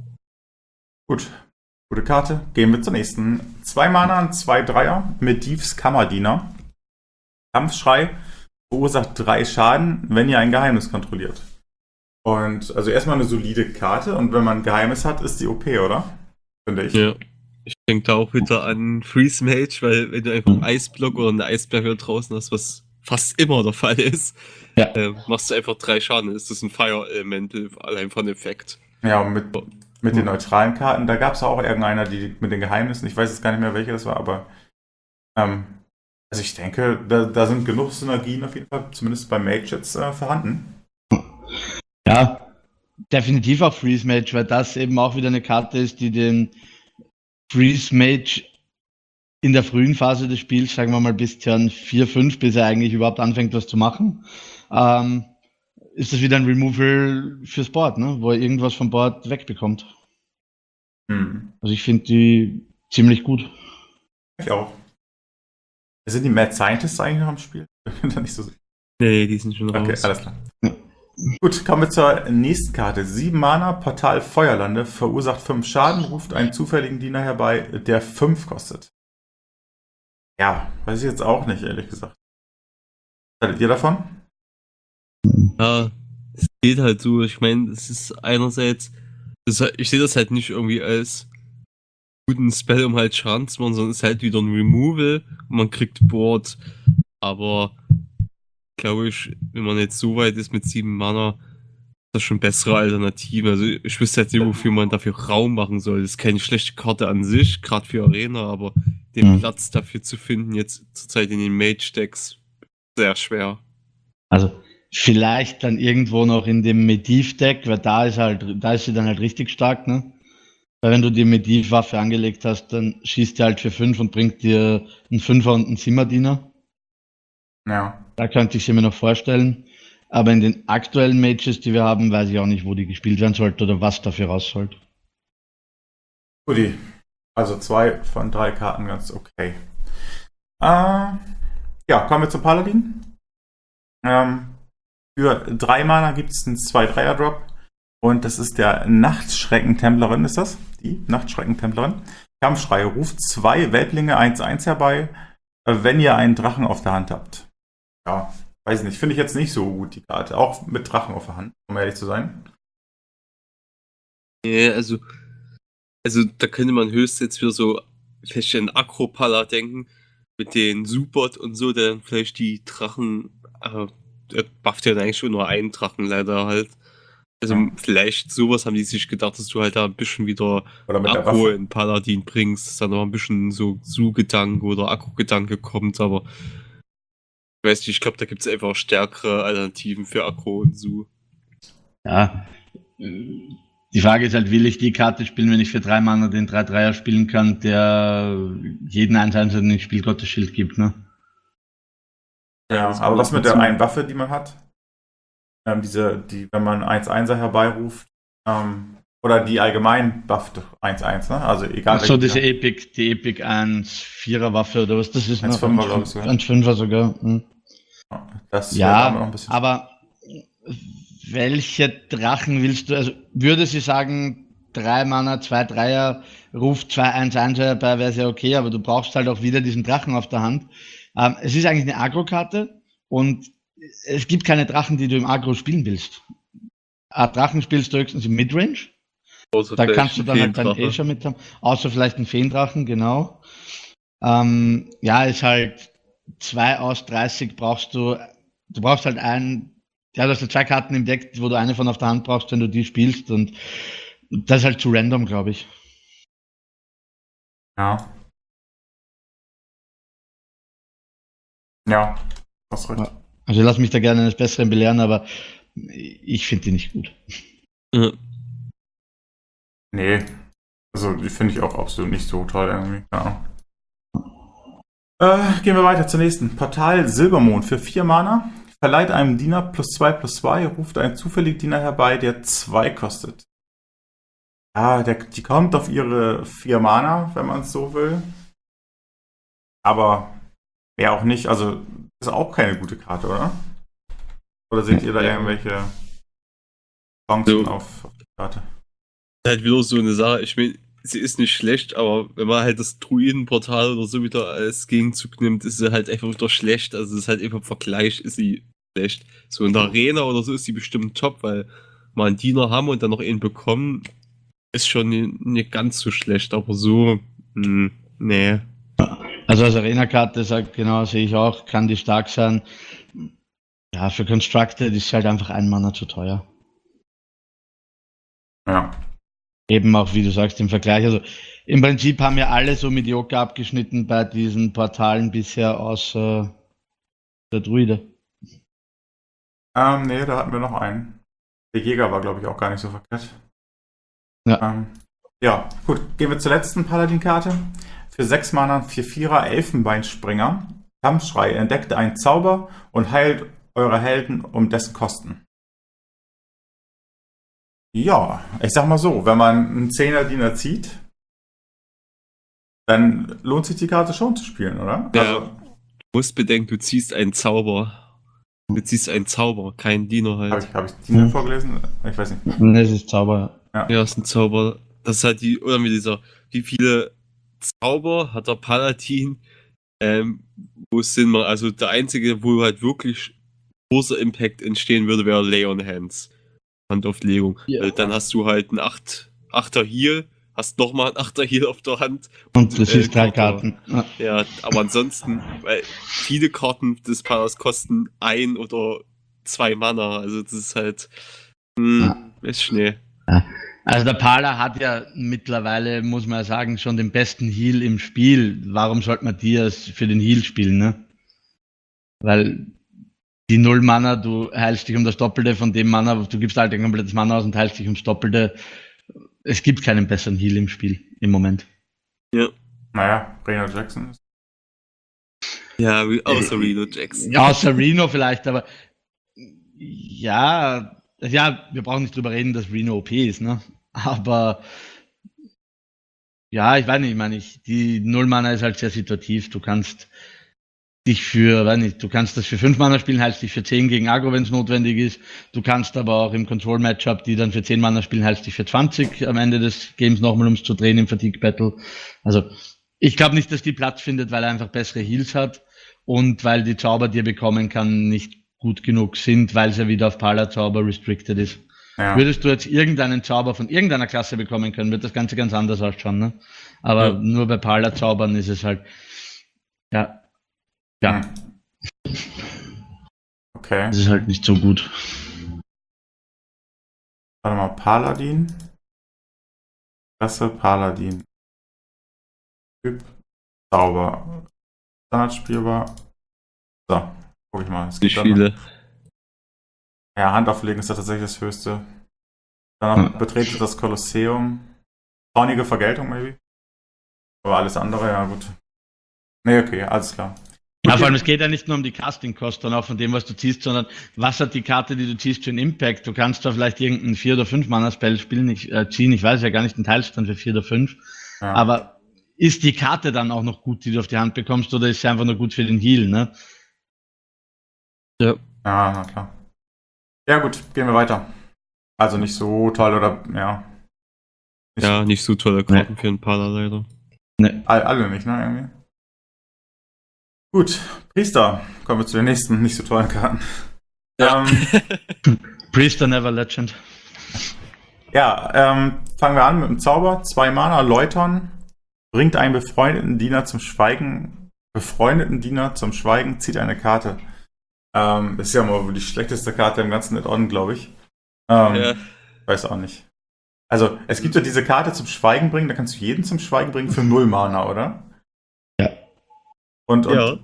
Gut. Gute Karte. Gehen wir zur nächsten. Zwei Mana, zwei Dreier mit Diebs Kammerdiener. Kampfschrei verursacht drei Schaden, wenn ihr ein Geheimnis kontrolliert. Und also erstmal eine solide Karte und wenn man ein Geheimnis hat, ist die O P, oder? Finde ich. Ja. Ich denke da auch wieder an Freeze Mage, weil wenn du einfach einen Eisblock oder eine Eisberge draußen hast, was fast immer der Fall ist, Ja. äh, machst du einfach drei Schaden. Ist das ein Fire-Element, allein von Effekt. Ja, und mit, mit den neutralen Karten, da gab es auch irgendeiner, die mit den Geheimnissen, ich weiß jetzt gar nicht mehr, welche das war, aber ähm, also ich denke, da, da sind genug Synergien auf jeden Fall, zumindest bei Mage jetzt äh, vorhanden. Ja, definitiv auch Freeze Mage, weil das eben auch wieder eine Karte ist, die den Freeze Mage in der frühen Phase des Spiels, sagen wir mal bis Turn vier, fünf, bis er eigentlich überhaupt anfängt, was zu machen, ähm, ist das wieder ein Removal fürs Board, ne? Wo er irgendwas vom Board wegbekommt. Hm. Also ich finde die ziemlich gut. Ich auch. Sind die Mad Scientists eigentlich noch im Spiel? Ich bin da nicht so sicher. Nee, die sind schon raus. Okay, alles klar. Ja. Gut, kommen wir zur nächsten Karte. Sieben Mana, Portal Feuerlande, verursacht fünf Schaden, ruft einen zufälligen Diener herbei, der fünf kostet. Ja, weiß ich jetzt auch nicht, ehrlich gesagt. Was haltet ihr davon? Ja, es geht halt so. Ich meine, es ist einerseits, das, ich sehe das halt nicht irgendwie als guten Spell, um halt Schaden zu machen, sondern es ist halt wieder ein Removal und man kriegt Board. Aber glaube ich, wenn man jetzt so weit ist mit sieben Mana, das ist schon bessere Alternative. Also ich wüsste jetzt nicht, wofür man dafür Raum machen soll. Das ist keine schlechte Karte an sich, gerade für Arena, aber den Mhm. Platz dafür zu finden, jetzt zurzeit in den Mage-Decks, sehr schwer. Also vielleicht dann irgendwo noch in dem Medivh-Deck, weil da ist halt, da ist sie dann halt richtig stark, ne? Weil wenn du die Medivh-Waffe angelegt hast, dann schießt die halt für fünf und bringt dir einen Fünfer und einen Zimmerdiener. Ja. Da könnte ich sie mir noch vorstellen. Aber in den aktuellen Matches, die wir haben, weiß ich auch nicht, wo die gespielt werden sollte oder was dafür raus sollte. Guti. Also zwei von drei Karten ganz okay. Äh, ja, kommen wir zum Paladin. Ähm, für drei Mana gibt es einen zwei Dreier Drop. Und das ist der Nachtschreckentemplerin, ist das? Die Nachtschreckentemplerin. Kampfschrei ruft zwei Weltlinge eins eins herbei, wenn ihr einen Drachen auf der Hand habt. Ja, weiß nicht. Finde ich jetzt nicht so gut, die Karte. Auch mit Drachen auf der Hand, um ehrlich zu sein. Ja, also, also da könnte man höchstens jetzt wieder so vielleicht an Akropala denken, mit den Supert und so, der dann vielleicht die Drachen, äh, der bufft ja dann eigentlich schon nur einen Drachen leider halt. Also Ja. vielleicht sowas haben die sich gedacht, dass du halt da ein bisschen wieder Oder mit der Akku Waffe. in Paladin bringst, dass da noch ein bisschen so Su-Gedanke oder Akku-Gedanke kommt, aber ich weiß nicht, ich glaube, da gibt es einfach stärkere Alternativen für Akku und Su. Ja. Die Frage ist halt, will ich die Karte spielen, wenn ich für drei Mana den drei Dreier spielen kann, der jeden eins eins den Spielgottesschild gibt, ne? Ja, das aber kommt was mit dazu. der einen Waffe, die man hat? Ähm, diese, die, wenn man eins einser herbeiruft, ähm, oder die allgemein bufft eins eins, ne? Also egal. Ach so, welche- diese Epic, die Epic eins Vierer Waffe oder was das ist? eins noch? Fünfer, glaub ich sogar. eins Fünfer sogar. Hm. Das wäre auch noch Ja, ein bisschen. aber welche Drachen willst du? Also würde sie sagen, drei Mana, zwei Dreier, ruft zwei eins eins herbei, wäre sehr okay, aber du brauchst halt auch wieder diesen Drachen auf der Hand. Ähm, es ist eigentlich eine Agro-Karte und es gibt keine Drachen, die du im Agro spielen willst. Ein Drachen spielst du höchstens im Midrange. Außer Da vielleicht kannst du ein dann halt deinen Feendrache. Asia mit haben, außer vielleicht einen Feendrachen, genau. Ähm, ja, ist halt zwei aus dreißig brauchst du, du brauchst halt einen, ja, du hast ja zwei Karten im Deck, wo du eine von auf der Hand brauchst, wenn du die spielst und das ist halt zu random, glaube ich. Ja. Ja, hast recht. Ja. Also ich lasse mich da gerne eines Besseren belehren, aber ich finde die nicht gut. Ja. Nee. Also, die finde ich auch absolut nicht so toll irgendwie. Ja. Äh, gehen wir weiter zur nächsten. Portal Silbermond für vier Mana. Verleiht einem Diener plus zwei plus zwei, ruft einen zufälligen Diener herbei, der zwei kostet. Ja, der, die kommt auf ihre vier Mana, wenn man es so will. Aber mehr auch nicht. Also, ist auch keine gute Karte, oder? Oder seht ihr da Ja. irgendwelche Chancen So. auf, auf die Karte? Halt wieder so eine Sache, ich meine, sie ist nicht schlecht, aber wenn man halt das Druidenportal oder so wieder als Gegenzug nimmt, ist sie halt einfach wieder schlecht. Also es ist halt einfach im Vergleich, ist sie schlecht. So in der Arena oder so ist sie bestimmt top, weil mal einen Diener haben und dann noch einen bekommen, ist schon nicht, nicht ganz so schlecht, aber so, mh, nee. Also als Arena-Karte, sagt genau, sehe ich auch, kann die stark sein. Ja, für Constructed ist sie halt einfach ein Mana zu teuer. Ja. Eben auch, wie du sagst, im Vergleich. Also im Prinzip haben ja alle so mediocre abgeschnitten bei diesen Portalen bisher, außer der Druide. Ähm, nee, da hatten wir noch einen. Der Jäger war, glaube ich, auch gar nicht so verkehrt. Ja. Ähm, ja, gut. Gehen wir zur letzten Paladin-Karte. Für sechs Mana vier Vierer Elfenbeinspringer. Kampfschrei. Entdeckt einen Zauber und heilt eure Helden um dessen Kosten. Ja, ich sag mal so, wenn man einen Zehner-Diener zieht, dann lohnt sich die Karte schon zu spielen, oder? Ja. Also, Du musst bedenken, du ziehst einen Zauber. Du ziehst einen Zauber, keinen Diener habe halt. ich, hab ich Diener Hm. vorgelesen? Ich weiß nicht. Das ist Zauber. Ja, ist ein Zauber. Das ist halt die, oder mit dieser, wie viele Zauber hat der Paladin, ähm, wo es Sinn macht. Also der einzige, wo halt wirklich großer Impact entstehen würde, wäre Lay on Hands. Handauflegung. Ja. Weil dann hast du halt einen acht, Achter Heal, hast nochmal einen Achter Heal auf der Hand. Und das äh, ist drei Karten. Karten. Ja. Ja, aber ansonsten, weil viele Karten des Palas kosten ein oder zwei Mana. Also das ist halt mh, ist schnell. Also der Pala hat ja mittlerweile, muss man ja sagen, schon den besten Heal im Spiel. Warum sollte man die als für den Heal spielen, ne? Weil die null Mana, du heilst dich um das Doppelte von dem Mana, du gibst halt ein komplettes Mana aus und heilst dich ums Doppelte. Es gibt keinen besseren Heal im Spiel im Moment. Ja. Naja, Reno Jackson. Ja, außer Reno Jackson. Ja, außer Reno vielleicht, aber ja, ja, wir brauchen nicht drüber reden, dass Reno O P ist, ne? Aber ja, ich weiß nicht, ich meine, ich, die null Mana ist halt sehr situativ. Du kannst dich für, weiß nicht, du kannst das für fünf Mana spielen, heilst dich für zehn gegen Aggro, wenn es notwendig ist. Du kannst aber auch im Control-Matchup, die dann für zehn Mana spielen, heilst dich für zwanzig am Ende des Games nochmal, um es zu drehen im Fatigue-Battle. Also, ich glaube nicht, dass die Platz findet, weil er einfach bessere Heals hat und weil die Zauber, die er bekommen kann, nicht gut genug sind, weil es ja wieder auf Pala-Zauber restricted ist. Ja. Würdest du jetzt irgendeinen Zauber von irgendeiner Klasse bekommen können, wird das Ganze ganz anders ausschauen, ne? Aber ja. Nur bei Pala-Zaubern ist es halt, ja, ja. Okay. Das ist halt nicht so gut. Warte mal, Paladin. Klasse, Paladin. Typ, Zauber. Standard spielbar. So, guck ich mal. Es gibt viele. Ja, Hand auflegen ist ja tatsächlich das höchste. Dann betrete das Kolosseum. Zornige Vergeltung, maybe. Aber alles andere, ja gut. Nee, okay, alles klar. Ja, vor allem, es geht ja nicht nur um die Casting-Kosten, auch von dem, was du ziehst, sondern was hat die Karte, die du ziehst, für einen Impact? Du kannst da vielleicht irgendein vier oder fünf Mana-Spell spielen, ich, äh, ziehen, ich weiß ja gar nicht den Teilstand für vier oder fünf, ja. Aber ist die Karte dann auch noch gut, die du auf die Hand bekommst, oder ist sie einfach nur gut für den Heal, ne? Ja. Ja, na klar. Ja gut, gehen wir weiter. Also nicht so toll oder, ja. Nicht ja, so nicht so tolle Karten nee. Für ein Pala leider. Nee. All, alle nicht, ne, irgendwie. Gut, Priester. Kommen wir zu den nächsten nicht so tollen Karten. Ja. Ähm, Priester Never Legend. Ja, ähm, fangen wir an mit dem Zauber. Zwei Mana, Läutern. Bringt einen befreundeten Diener zum Schweigen. Befreundeten Diener zum Schweigen, zieht eine Karte. Ähm, ist ja mal die schlechteste Karte im ganzen Add-on, glaube ich. Ähm, ja. Weiß auch nicht. Also, es gibt ja diese Karte zum Schweigen bringen, da kannst du jeden zum Schweigen bringen für null Mana, oder? Ja. Und, und, ja.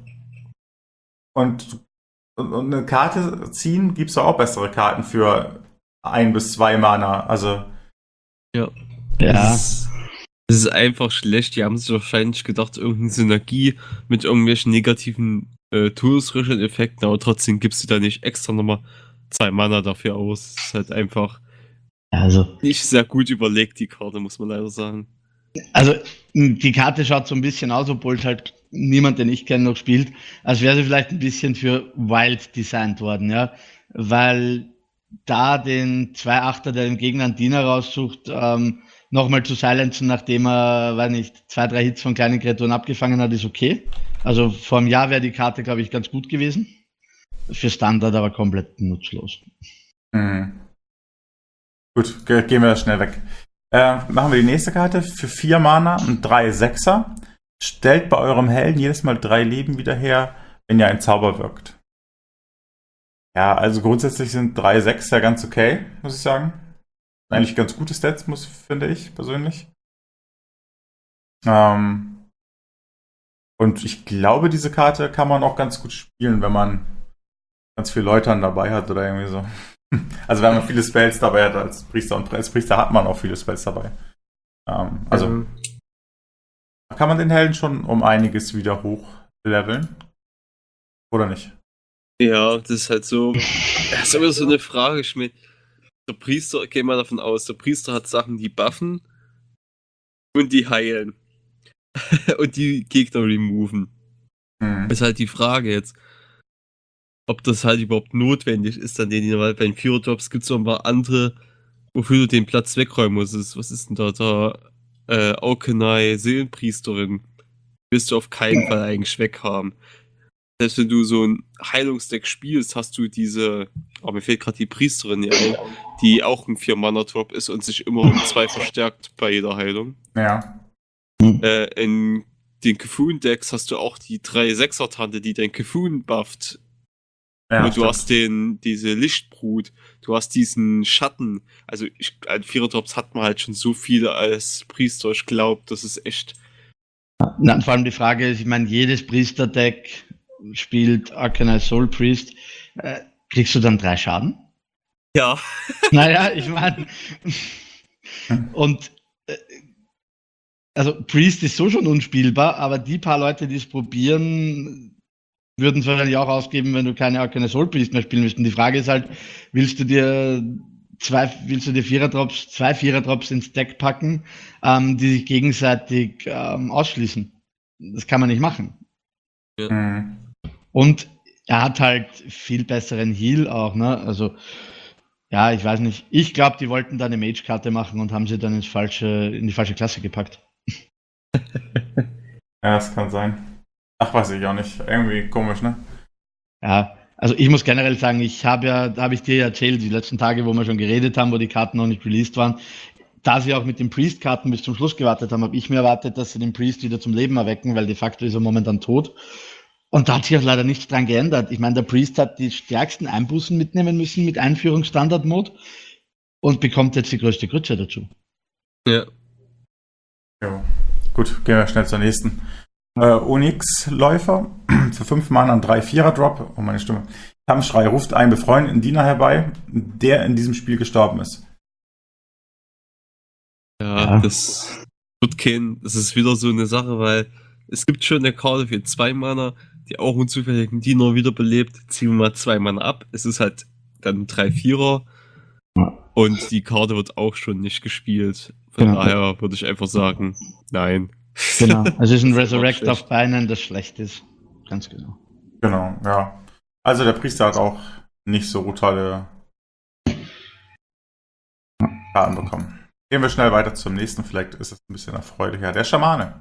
und, und, und eine Karte ziehen, gibt es auch bessere Karten für ein bis zwei Mana. Also. Ja. Ja. Das, das ist einfach schlecht. Die haben sich wahrscheinlich gedacht, irgendeine Synergie mit irgendwelchen negativen äh, touristischen Effekten, aber trotzdem gibst du da nicht extra nochmal zwei Mana dafür aus. Das ist halt einfach also, nicht sehr gut überlegt, die Karte, muss man leider sagen. Also, die Karte schaut so ein bisschen aus, obwohl es halt niemand, den ich kenne, noch spielt, als wäre sie vielleicht ein bisschen für Wild designt worden, ja. Weil da den zwei Achter, der dem Gegner einen Diener raussucht, ähm, nochmal zu silenzen, nachdem er, weiß nicht, zwei, drei Hits von kleinen Kreaturen abgefangen hat, ist okay. Also vor einem Jahr wäre die Karte, glaube ich, ganz gut gewesen. Für Standard aber komplett nutzlos. Mhm. Gut, ge- gehen wir schnell weg. Äh, machen wir die nächste Karte. Für vier Mana und drei Sechser. Stellt bei eurem Helden jedes Mal drei Leben wieder her, wenn ihr ein Zauber wirkt. Ja, also grundsätzlich sind drei Sechser ganz okay, muss ich sagen. Eigentlich ganz gute Stats, muss, finde ich persönlich. Ähm, und ich glaube, diese Karte kann man auch ganz gut spielen, wenn man ganz viele Läutern dabei hat oder irgendwie so. Also wenn man viele Spells dabei hat als Priester, und als Priester hat man auch viele Spells dabei. Ähm, also ähm. kann man den Helden schon um einiges wieder hochleveln? Oder nicht? Ja, das ist halt so. Das ist immer so eine Frage, Schmidt. Der Priester, gehen wir davon aus, der Priester hat Sachen, die buffen und die heilen. Und die Gegner removen. Hm. Ist halt die Frage jetzt, ob das halt überhaupt notwendig ist, dann den, weil bei den Vierer-Drops gibt es noch ein paar andere, wofür du den Platz wegräumen musst. Was ist denn da? Da äh, Aukenai, Seelenpriesterin. Willst du auf keinen Fall eigentlich weghaben. Selbst wenn du so ein Heilungsdeck spielst, hast du diese, oh, mir fehlt gerade die Priesterin hier ein, die auch ein vier-Mana-Drop ist und sich immer um zwei verstärkt bei jeder Heilung. Ja. Äh, in den Kefun-Decks hast du auch die drei Sechser-Tante, die dein Kefun bufft. ja und du stimmt. hast den, diese Lichtbrut, du hast diesen Schatten. Also ich, an Vierer-Drops hat man halt schon so viele als Priester, ich glaube, das ist echt. Na, und vor allem die Frage ist, ich meine, jedes Priester-Deck spielt Arcanine Soul Priest. Äh, kriegst du dann drei Schaden? Ja. Naja, ich meine. Und äh, also Priest ist so schon unspielbar, aber die paar Leute, die es probieren, würden es wahrscheinlich auch ausgeben, wenn du keine Arcane Soul Priest mehr spielen willst. Und die Frage ist halt, willst du dir zwei, willst du dir Vierer-Drops, zwei Vierer-Drops ins Deck packen, ähm, die sich gegenseitig ähm, ausschließen? Das kann man nicht machen. Mhm. Und er hat halt viel besseren Heal auch, ne? Also, ja, ich weiß nicht. Ich glaube, die wollten da eine Mage-Karte machen und haben sie dann ins falsche, in die falsche Klasse gepackt. Ja, das kann sein. Ach, weiß ich auch nicht. Irgendwie komisch, ne? Ja, also ich muss generell sagen, ich habe ja, da habe ich dir ja erzählt, die letzten Tage, wo wir schon geredet haben, wo die Karten noch nicht released waren, da sie auch mit den Priest-Karten bis zum Schluss gewartet haben, habe ich mir erwartet, dass sie den Priest wieder zum Leben erwecken, weil de facto ist er momentan tot. Und da hat sich auch leider nichts dran geändert. Ich meine, der Priest hat die stärksten Einbußen mitnehmen müssen mit Einführungsstandard-Mode und bekommt jetzt die größte Grütze dazu. Ja. Jo. Gut, gehen wir schnell zur nächsten. Äh, Onyx-Läufer für fünf Mana und drei Vierer-Drop. Oh, meine Stimme. Kampfschrei ruft einen befreundeten Diener herbei, der in diesem Spiel gestorben ist. Ja, Ja. das wird kein, das ist wieder so eine Sache, weil es gibt schon eine Karte für zwei Mana, die auch einen zufälligen Diener wiederbelebt. Ziehen wir mal zwei Mana ab. Es ist halt dann drei Vierer. Ja. Und die Karte wird auch schon nicht gespielt. Von Genau. daher würde ich einfach sagen, nein. Genau. Also es ist ein Das ist auch Resurrect schlecht. auf Beinen, das schlecht ist. Ganz genau. Genau, ja. Also der Priester hat auch nicht so tolle Karten bekommen. Gehen wir schnell weiter zum nächsten. Vielleicht ist es ein bisschen erfreulicher. Der Schamane.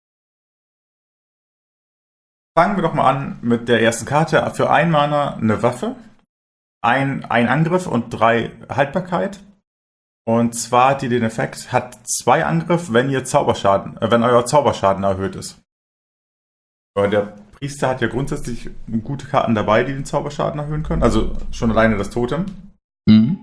Fangen wir doch mal an mit der ersten Karte. Für ein Mana eine Waffe, ein, ein Angriff und drei Haltbarkeit. Und zwar hat die den Effekt, hat zwei Angriff, wenn ihr Zauberschaden, äh, wenn euer Zauberschaden erhöht ist. Aber der Priester hat ja grundsätzlich gute Karten dabei, die den Zauberschaden erhöhen können. Also schon alleine das Totem. Mhm.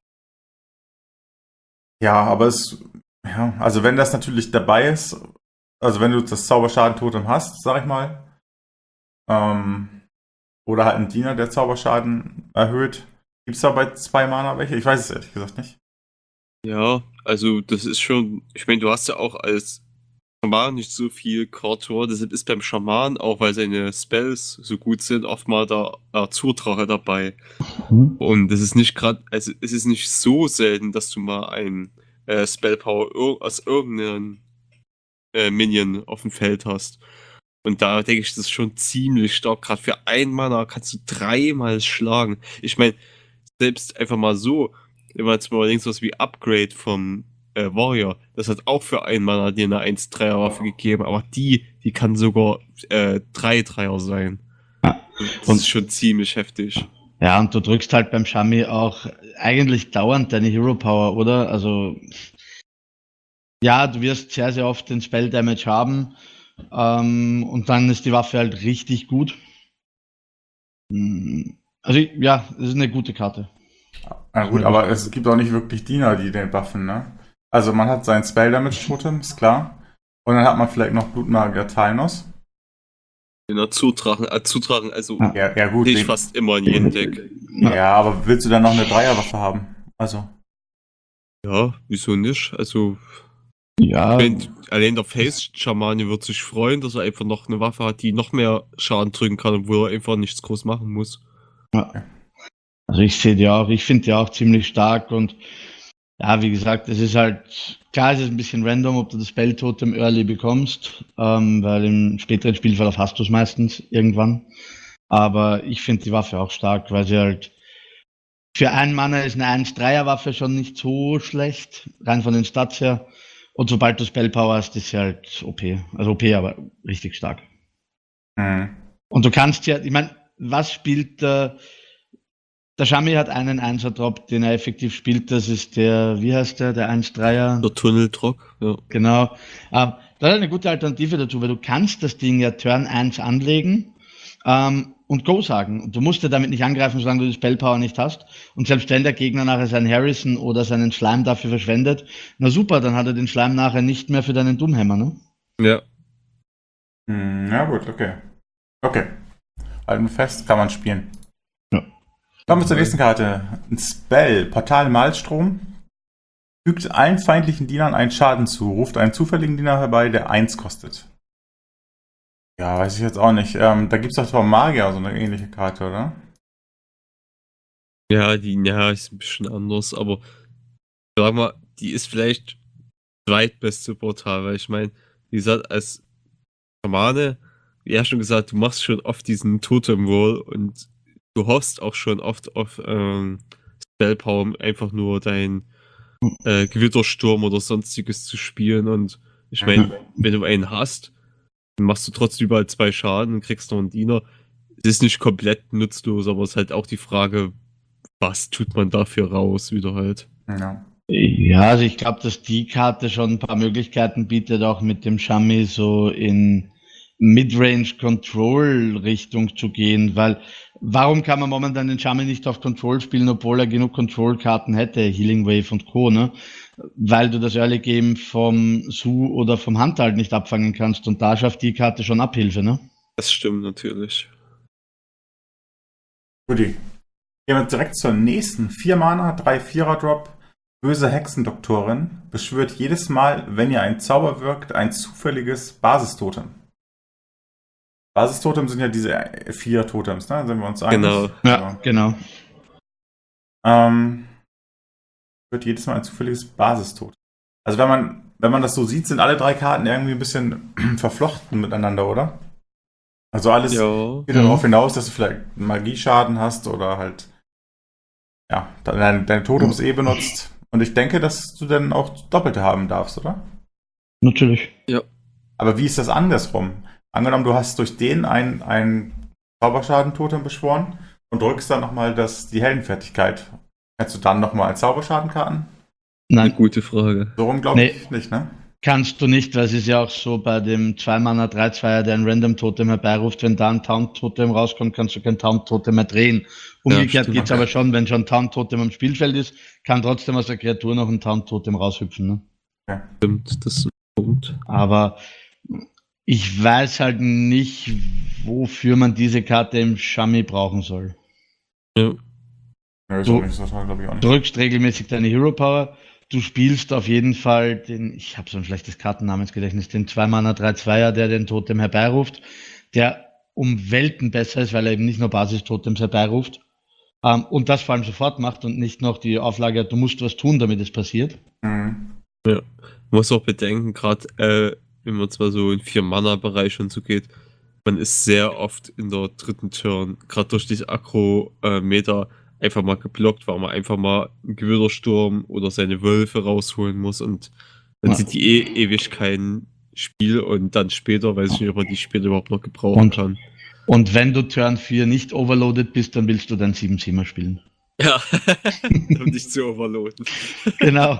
Ja, aber es, ja, also wenn das natürlich dabei ist, also wenn du das Zauberschaden-Totem hast, sag ich mal, ähm, oder halt ein Diener, der Zauberschaden erhöht, gibt es da bei zwei Mana welche? Ich weiß es ehrlich gesagt nicht. Ja, also das ist schon, ich meine, du hast ja auch als Schaman nicht so viel Core-Tor, deshalb ist beim Schaman, auch weil seine Spells so gut sind, oft mal der Azurdrache dabei. Mhm. Und es ist nicht gerade, also es ist nicht so selten, dass du mal ein äh, Spellpower ir aus irgendeinem äh, Minion auf dem Feld hast. Und da denke ich, das ist schon ziemlich stark. Gerade für ein Mana kannst du dreimal schlagen. Ich meine, selbst einfach mal so, wenn man jetzt mal links was wie Upgrade vom äh, Warrior, das hat auch für ein Mana dir eine eins Dreier Waffe gegeben, aber die, die kann sogar äh, drei Dreier sein. Ja. Das Und- ist schon ziemlich heftig. Ja, und du drückst halt beim Shami auch eigentlich dauernd deine Hero Power, oder? Also, ja, du wirst sehr, sehr oft den Spell Damage haben. Ähm, und dann ist die Waffe halt richtig gut. Mm, Also, ja, es ist eine gute Karte. Na gut, aber es gibt auch nicht wirklich Diener, die den buffen, ne? Also man hat sein Spell-Damage-Totem, ist klar. Und dann hat man vielleicht noch Blutmagier Talnos. Den Azurdrachen, Azurdrachen, also Ja. Ja, ja gut. sehe ich Den, fast immer in jedem Deck. ja, aber willst du dann noch eine Dreierwaffe haben? Also, Ja, wieso nicht? Also, Ja, wenn, allein der Face-Schamane wird sich freuen, dass er einfach noch eine Waffe hat, die noch mehr Schaden drücken kann, obwohl er einfach nichts groß machen muss. also ich sehe die auch, ich finde die auch ziemlich stark und ja, wie gesagt, es ist halt, klar, es ist ein bisschen random, ob du das Spell-Totem Early bekommst, ähm, weil im späteren Spielverlauf hast du es meistens irgendwann. Aber ich finde die Waffe auch stark, weil sie halt für einen Mana ist eine eins Dreier Waffe schon nicht so schlecht, rein von den Stats her. Und sobald du Spellpower hast, ist sie halt O P. Also O P, aber richtig stark. hm. Und du kannst ja, ich meine, was spielt der, Der Shami hat einen Einser-Drop, den er effektiv spielt. Das ist der, wie heißt der, der eins Dreier? Der Tunneldrock, ja. Genau. Ähm, das ist eine gute Alternative dazu, weil du kannst das Ding ja Turn eins anlegen ähm, und Go sagen. Und du musst ja damit nicht angreifen, solange du die Spellpower nicht hast. Und selbst wenn der Gegner nachher seinen Harrison oder seinen Schleim dafür verschwendet, na super, dann hat er den Schleim nachher nicht mehr für deinen Doomhammer, ne? Ja. Hm, ja gut, okay. Okay. Halten fest, kann man spielen. Ja. Kommen wir zur nächsten Karte. Ein Spell, Portal Malstrom. Fügt allen feindlichen Dienern einen Schaden zu, ruft einen zufälligen Diener herbei, der eins kostet. Ja, weiß ich jetzt auch nicht. Ähm, da gibt es doch vom Magier so eine ähnliche Karte, oder? Ja, die ja, ist ein bisschen anders, aber sag mal, die ist vielleicht zweitbeste Portal, weil ich meine, wie gesagt, als Schamane, wie er schon gesagt, du machst schon oft diesen Totem-Wall und du hoffst auch schon oft auf ähm, Spellpower, einfach nur dein äh, Gewittersturm oder sonstiges zu spielen. Und ich meine, wenn du einen hast, dann machst du trotzdem überall zwei Schaden und kriegst noch einen Diener. Es ist nicht komplett nutzlos, aber es ist halt auch die Frage, was tut man dafür raus wieder halt. Ja. Ja, also ich glaube, dass die Karte schon ein paar Möglichkeiten bietet, auch mit dem Shami so in Midrange-Control-Richtung zu gehen, weil warum kann man momentan den Shami nicht auf Control spielen, obwohl er genug Control-Karten hätte, Healing Wave und Co., ne? Weil du das Early Game vom Su oder vom Hand halt nicht abfangen kannst und da schafft die Karte schon Abhilfe, ne? Das stimmt natürlich. Guti. Gehen wir direkt zur nächsten. vier Mana, drei Vierer-Drop. Böse Hexendoktorin beschwört jedes Mal, wenn ihr einen Zauber wirkt, ein zufälliges Basistotem. Basistotem sind ja diese vier Totems, ne? Sind wir uns einig? Genau. Ja, genau. Ähm, wird jedes Mal ein zufälliges Basistotem. Also wenn man, wenn man das so sieht, sind alle drei Karten irgendwie ein bisschen verflochten miteinander, oder? Also alles Ja. geht darauf hinaus, dass du vielleicht einen Magieschaden hast oder halt ja, deine, deine Totems eh benutzt. Und ich denke, dass du dann auch Doppelte haben darfst, oder? Natürlich. Aber wie ist das andersrum? Angenommen, du hast durch den ein, ein Zauberschaden-Totem beschworen und drückst dann nochmal die Heldenfertigkeit. Hättest du dann nochmal Zauberschadenkarten? Eine Nein, gute Frage. So rum glaube Nee. ich nicht, ne? kannst du nicht, weil es ist ja auch so bei dem zwei Mana drei zwei er, der ein Random-Totem herbeiruft, wenn da ein Taunt-Totem rauskommt, kannst du kein Taunt-Totem mehr drehen. Umgekehrt stimmt. geht's aber schon, wenn schon Taunt-Totem am Spielfeld ist, kann trotzdem aus der Kreatur noch ein Taunt-Totem raushüpfen. Ne? Stimmt, das ist ein Punkt. Aber ich weiß halt nicht, wofür man diese Karte im Shami brauchen soll. Ja. Ja, ist Du- auch nicht so toll, glaube ich auch nicht. drückst regelmäßig deine Hero Power. Du spielst auf jeden Fall den, ich habe so ein schlechtes Kartennamensgedächtnis, den zwei Mana drei zwei er, der den Totem herbeiruft, der um Welten besser ist, weil er eben nicht nur Basistotems herbeiruft ähm, und das vor allem sofort macht und nicht noch die Auflage hat, du musst was tun, damit es passiert. Mhm. Man muss auch bedenken, gerade äh, wenn man zwar so in vier-Mana-Bereich und so geht, man ist sehr oft in der dritten Turn, gerade durch die Akro-Meter, einfach mal geblockt, weil man einfach mal einen Gewittersturm oder seine Wölfe rausholen muss und dann Ja. sieht die eh ewig kein Spiel und dann später weiß ich nicht, ob man die später überhaupt noch gebrauchen Und- kann. Und wenn du Turn vier nicht overloaded bist, dann willst du dein sieben sieben er spielen. Ja, um dich zu overloaden. Genau.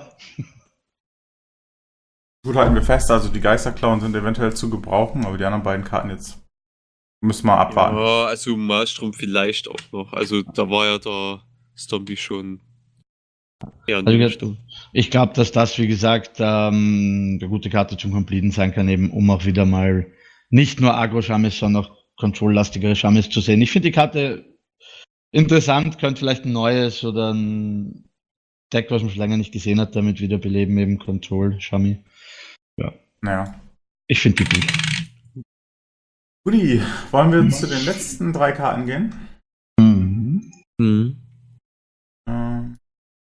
Gut, halten wir fest, also die Geisterklauen sind eventuell zu gebrauchen, aber die anderen beiden Karten jetzt müssen wir abwarten. Ja, also Malstrom vielleicht auch noch. Also da war ja der Stompy schon eher in Also die jetzt- Richtung. Ich glaube, dass das, wie gesagt, ähm, eine gute Karte zum Completen sein kann, eben um auch wieder mal nicht nur Agro-Shamis, sondern auch Control-lastigere Shamis zu sehen. Ich finde die Karte interessant, könnte vielleicht ein neues oder ein Deck, was man schon länger nicht gesehen hat, damit wiederbeleben, eben Control-Shami. Naja. Ich finde die gut. Guti, wollen wir zu den letzten drei Karten gehen? Mhm. Mhm. Ähm,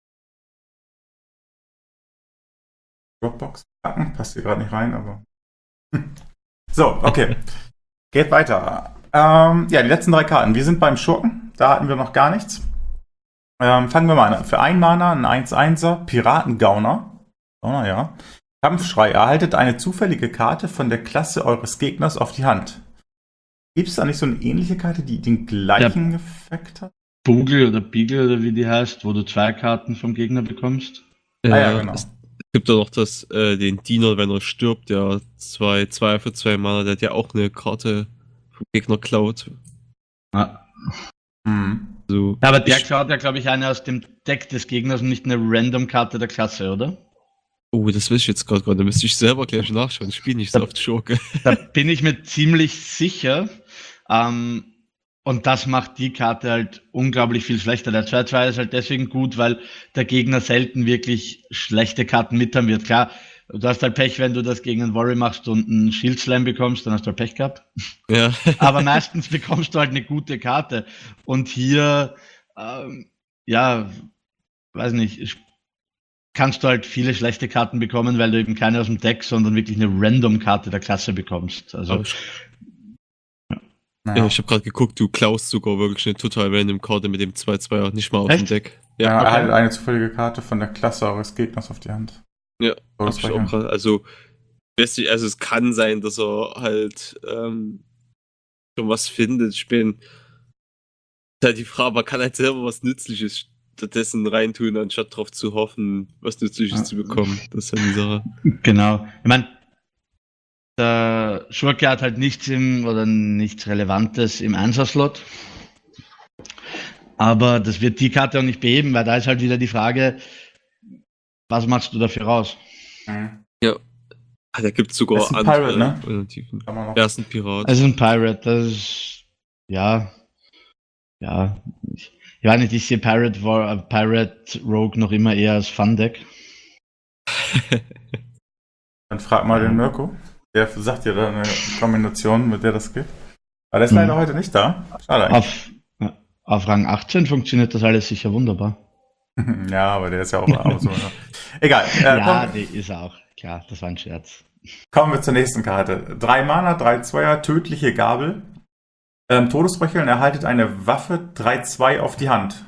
Dropbox packen, passt hier gerade nicht rein, aber. So, okay. Geht weiter. Ähm, ja, die letzten drei Karten. Wir sind beim Schurken, da hatten wir noch gar nichts. Ähm, fangen wir mal an. Für ein Mana, ein eins einser, Piratengauner. Gauner, ja. Kampfschrei. Erhaltet eine zufällige Karte von der Klasse eures Gegners auf die Hand. Gibt es da nicht so eine ähnliche Karte, die den gleichen Effekt hat? Bugel oder Beagle oder wie die heißt, wo du zwei Karten vom Gegner bekommst. Ja, Ah ja, genau. Es gibt ja noch das, äh, den Diener, wenn er stirbt, der zwei, zwei für zwei Mana, der hat ja auch eine Karte vom Gegner klaut. Ja. Mhm. So, Ja, aber der ich, klaut ja, glaube ich, eine aus dem Deck des Gegners und nicht eine Random-Karte der Klasse, oder? oh, das weiß ich jetzt gerade gar nicht. Da müsste ich selber gleich nachschauen. Ich spiele nicht so oft Schurke. Da bin ich mir ziemlich sicher. Ähm, und das macht die Karte halt unglaublich viel schlechter. Der zwei zwei ist halt deswegen gut, weil der Gegner selten wirklich schlechte Karten mit haben wird. Klar, du hast halt Pech, wenn du das gegen einen Worry machst und einen Shield Slam bekommst, dann hast du halt Pech gehabt. Ja. Aber meistens bekommst du halt eine gute Karte. Und hier, ähm, ja, weiß nicht, kannst du halt viele schlechte Karten bekommen, weil du eben keine aus dem Deck, sondern wirklich eine Random-Karte der Klasse bekommst. Also, Aber ich, Naja. ja, ich habe gerade geguckt, du klaust sogar wirklich eine total random Karte mit dem zwei zwei nicht mal aus Echt? dem Deck. Ja, Ja, er okay. erhaltet eine zufällige Karte von der Klasse eures Gegners auf die Hand. ja. So, Hab das ich war auch ja- grad, also, weiß nicht, also es kann sein, dass er halt ähm, schon was findet. Ich bin halt die Frage, man kann halt selber was Nützliches stattdessen reintun, anstatt darauf zu hoffen, was Nützliches Ah. zu bekommen. Das ist halt die Sache. genau. Ich meine, der Schurke hat halt nichts im oder nichts Relevantes im Einsatzslot. Aber das wird die Karte auch nicht beheben, weil da ist halt wieder die Frage, was machst du dafür raus? Mhm. Ah, da gibt es sogar Das ist ein andere Pirate, ne? Alternativen. Kann man noch. Er ist ein Pirat. Also ein Pirate, das ist, ja, ja, ich, ich weiß nicht, ich sehe Pirate, War, äh, Pirate Rogue noch immer eher als Fun-Deck. Dann frag mal den Mirko. Der sagt dir da eine Kombination, mit der das geht. Aber der ist leider Mhm. heute nicht da. Schade eigentlich. Auf, ja, auf Rang achtzehn funktioniert das alles sicher wunderbar. Ja, aber der ist ja auch ab und zu. Egal. Äh, ja, kommen, die ist er auch. Klar, das war ein Scherz. kommen wir zur nächsten Karte. Drei Mana, drei Zweier, tödliche Gabel. Ähm, Todesröcheln erhaltet eine Waffe, drei zwei auf die Hand.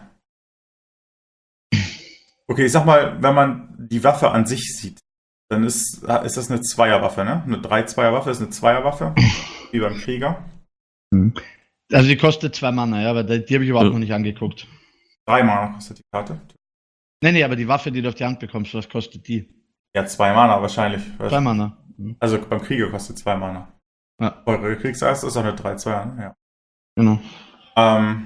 Okay, ich sag mal, wenn man die Waffe an sich sieht, dann ist, ist das eine Zweierwaffe, ne? Eine drei Zweier Waffe ist eine Zweierwaffe, wie beim Krieger. Also die kostet zwei Mana, ja, aber die, die habe ich überhaupt Ja. noch nicht angeguckt. Drei Mana kostet die Karte. Nee, nee, aber die Waffe, die du auf die Hand bekommst, was kostet die? Ja, zwei Mana wahrscheinlich. Zwei Mana. Mhm. Also beim Krieger kostet zwei Mana. Ja. Eure Kriegsaxt ist auch eine drei Zweier, ne? Ja. Genau. Ähm,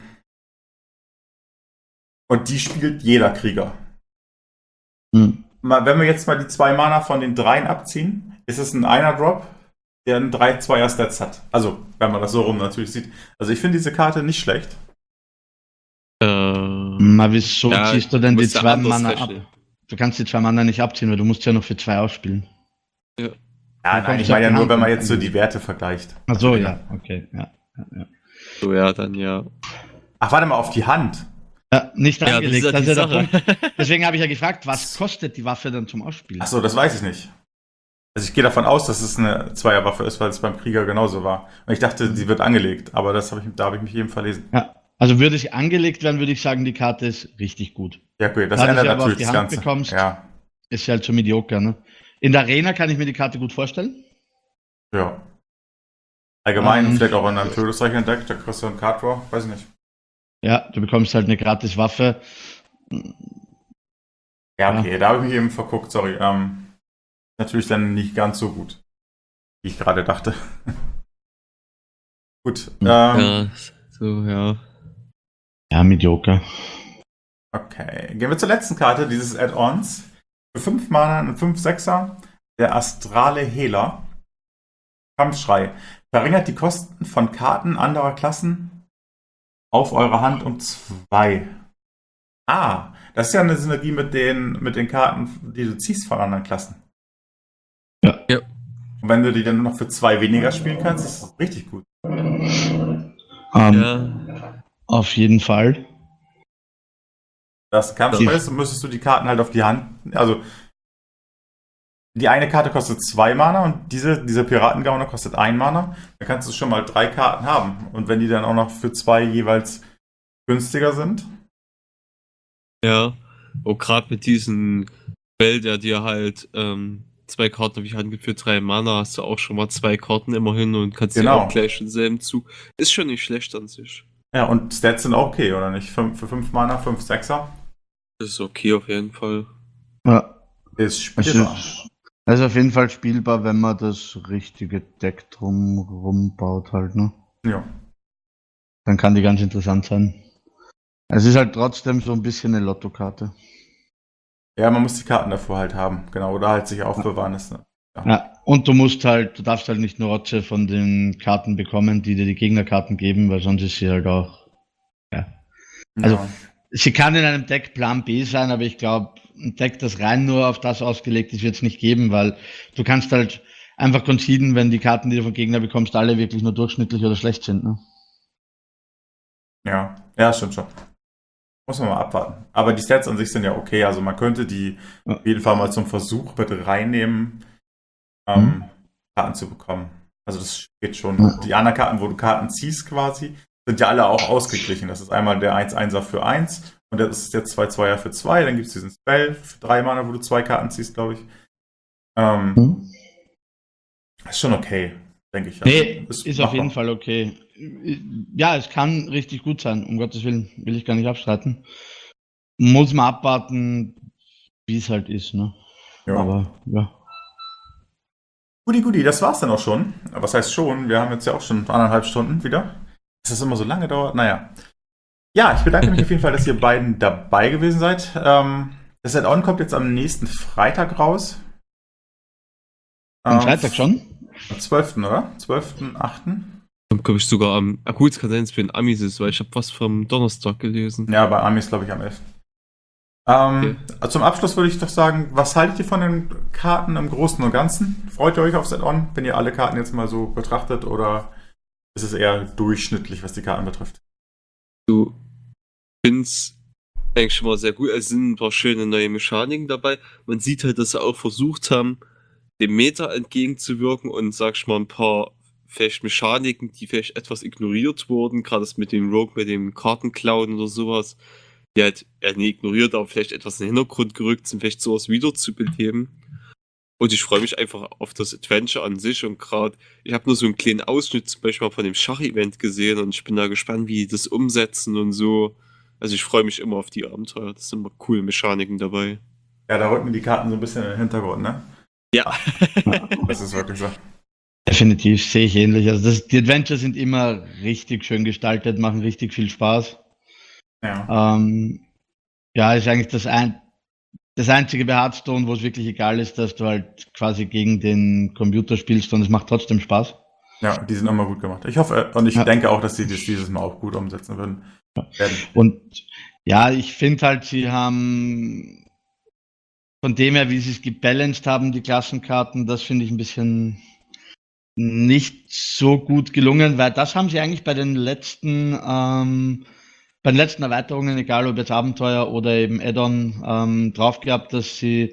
und die spielt jeder Krieger. Mhm. Mal, wenn wir jetzt mal die zwei Mana von den dreien abziehen, ist es ein Einer-Drop, der einen drei Zweier Stats hat. Also, wenn man das so rum natürlich sieht. Also ich finde diese Karte nicht schlecht. Äh, Mal wieso ja, ziehst du denn die musst ja zwei anders Mana rechnen. ab? Du kannst die zwei Mana nicht abziehen, weil du musst ja noch für zwei ausspielen. Ja, Dann nein, kommt ich ja meine ja die nur, Hand wenn man mit jetzt so rein. die Werte vergleicht. Ach so, ja, okay, ja. ja, ja. So, ja, dann ja. Ach, warte mal, auf die Hand. ja nicht Ja, angelegt, das das ist ist ja ja der die Punkt. Sache. Deswegen habe ich ja gefragt, was kostet die Waffe dann zum Ausspielen? Achso, das weiß ich nicht. Also ich gehe davon aus, dass es eine Zweierwaffe ist, weil es beim Krieger genauso war. Und ich dachte, sie wird angelegt, aber das habe ich, da habe ich mich eben verlesen. Ja, also würde sie angelegt werden, würde ich sagen, die Karte ist richtig gut. Ja, okay, das Da du ändert sie aber auf natürlich die das Hand Ganze. bekommst. Ja, Ist ja halt so medioker, ne? In der Arena kann ich mir die Karte gut vorstellen. ja. Allgemein, Ähm. vielleicht auch in einem Todesreich entdeckt, da kriegst du einen Card Draw, weiß ich nicht. Ja, du bekommst halt eine gratis Waffe. Ja, okay, da habe ich mich eben verguckt, sorry. Ähm, natürlich dann nicht ganz so gut, wie ich gerade dachte. Gut, ähm, Ja, so, ja. Ja, medioker. okay. Gehen wir zur letzten Karte dieses Add-ons. Für fünf Mana und fünf Sechser, der astrale Hehler. Kampfschrei. Verringert die Kosten von Karten anderer Klassen auf eure Hand um zwei. Ah, das ist ja eine Synergie mit den, mit den Karten, die du ziehst von anderen Klassen. Ja. Ja. Und wenn du die dann nur noch für zwei weniger spielen kannst, ist das richtig gut. Ähm, Ja. Auf jeden Fall. Das Kampfschrei Ja. ist, müsstest du die Karten halt auf die Hand. Also, die eine Karte kostet zwei Mana und diese, dieser Piratengauner kostet ein Mana. Da kannst du schon mal drei Karten haben. Und wenn die dann auch noch für zwei jeweils günstiger sind. Ja. Und gerade mit diesem Spell, der dir halt ähm, zwei Karten auf die Hand gibt für drei Mana, hast du auch schon mal zwei Karten immerhin und kannst Genau. die auch gleich im selben Zug. Ist schon nicht schlecht an sich. Ja, und Stats sind auch okay, oder nicht? Fünf, für fünf Mana, fünf Sechser Das ist okay auf jeden Fall. Ja, ist es spielbar. ist, es ist auf jeden Fall spielbar, wenn man das richtige Deck drumrum baut halt, ne? Ja. Dann kann die ganz interessant sein. Es ist halt trotzdem so ein bisschen eine Lottokarte. Ja, man muss die Karten davor halt haben, genau, oder halt sich aufbewahren. Ist, ne? Ja, und du musst halt, du darfst halt nicht nur Rotze von den Karten bekommen, die dir die Gegnerkarten geben, weil sonst ist sie halt auch. Ja. Also, Ja. sie kann in einem Deck Plan B sein, aber ich glaube, ein Deck, das rein nur auf das ausgelegt ist, wird es nicht geben, weil du kannst halt einfach conceden, wenn die Karten, die du vom Gegner bekommst, alle wirklich nur durchschnittlich oder schlecht sind. Ne? Ja, ja, stimmt schon. Muss man mal abwarten. Aber die Stats an sich sind ja okay. Also man könnte die Ja. auf jeden Fall mal zum Versuch mit reinnehmen, ähm, Mhm. Karten zu bekommen. Also das geht schon. Ja. Die anderen Karten, wo du Karten ziehst quasi, sind ja alle auch ausgeglichen. Das ist einmal der eins Einser für eins und das ist der zwei Zweier für zwei. Dann gibt es diesen Spell für drei Mana, wo du zwei Karten ziehst, glaube ich. Ähm, Mhm. Ist schon okay, denke ich. Also, Nee, ist auf jeden Fall okay. Ja, es kann richtig gut sein, um Gottes Willen, will ich gar nicht abstreiten. Muss man abwarten, wie es halt ist, ne? Ja. Aber ja. Guti, guti, das war's dann auch schon. Was heißt schon? Wir haben jetzt ja auch schon anderthalb Stunden wieder. Dass das immer so lange dauert, naja. Ja, ich bedanke mich auf jeden Fall, dass ihr beiden dabei gewesen seid. Ähm, das Add-on kommt jetzt am nächsten Freitag raus. Am Ähm, Freitag schon? Am zwölften, oder? zwölften achten Dann glaube ich sogar am. Ah, gut, es kann sein, dass es für den Amis ist, weil ich habe was vom Donnerstag gelesen. Ja, bei Amis glaube ich am elften Ähm, okay. Zum Abschluss würde ich doch sagen, was haltet ihr von den Karten im Großen und Ganzen? Freut ihr euch aufs Add-on, wenn ihr alle Karten jetzt mal so betrachtet, oder ist es eher durchschnittlich, was die Karten betrifft? Du find's eigentlich schon mal sehr gut. Es sind ein paar schöne neue Mechaniken dabei. Man sieht halt, dass sie auch versucht haben, dem Meta entgegenzuwirken und, sag ich mal, ein paar vielleicht Mechaniken, die vielleicht etwas ignoriert wurden, gerade das mit dem Rogue, mit dem Kartenklauen oder sowas, die halt, ja, nie ignoriert, aber vielleicht etwas in den Hintergrund gerückt sind, vielleicht sowas wieder zu beleben. Und ich freue mich einfach auf das Adventure an sich und gerade, ich habe nur so einen kleinen Ausschnitt zum Beispiel mal von dem Schach-Event gesehen und ich bin da gespannt, wie die das umsetzen und so. Also ich freue mich immer auf die Abenteuer, das sind immer coole Mechaniken dabei. Ja, da rücken die Karten so ein bisschen in den Hintergrund, ne? Ja. Das ist wirklich so. Definitiv, sehe ich ähnlich. Also das, die Adventures sind immer richtig schön gestaltet, machen richtig viel Spaß. Ja, Ähm, ja, ist eigentlich das, ein, das einzige bei Hearthstone, wo es wirklich egal ist, dass du halt quasi gegen den Computer spielst und es macht trotzdem Spaß. ja, die sind immer gut gemacht. Ich hoffe, und ich Ja. denke auch, dass sie das dieses Mal auch gut umsetzen würden. werden. Und ja, ich finde halt, sie haben von dem her, wie sie es gebalanced haben, die Klassenkarten, das finde ich ein bisschen nicht so gut gelungen, weil das haben sie eigentlich bei den letzten ähm, bei den letzten Erweiterungen, egal ob jetzt Abenteuer oder eben Add-on, ähm, drauf gehabt, dass sie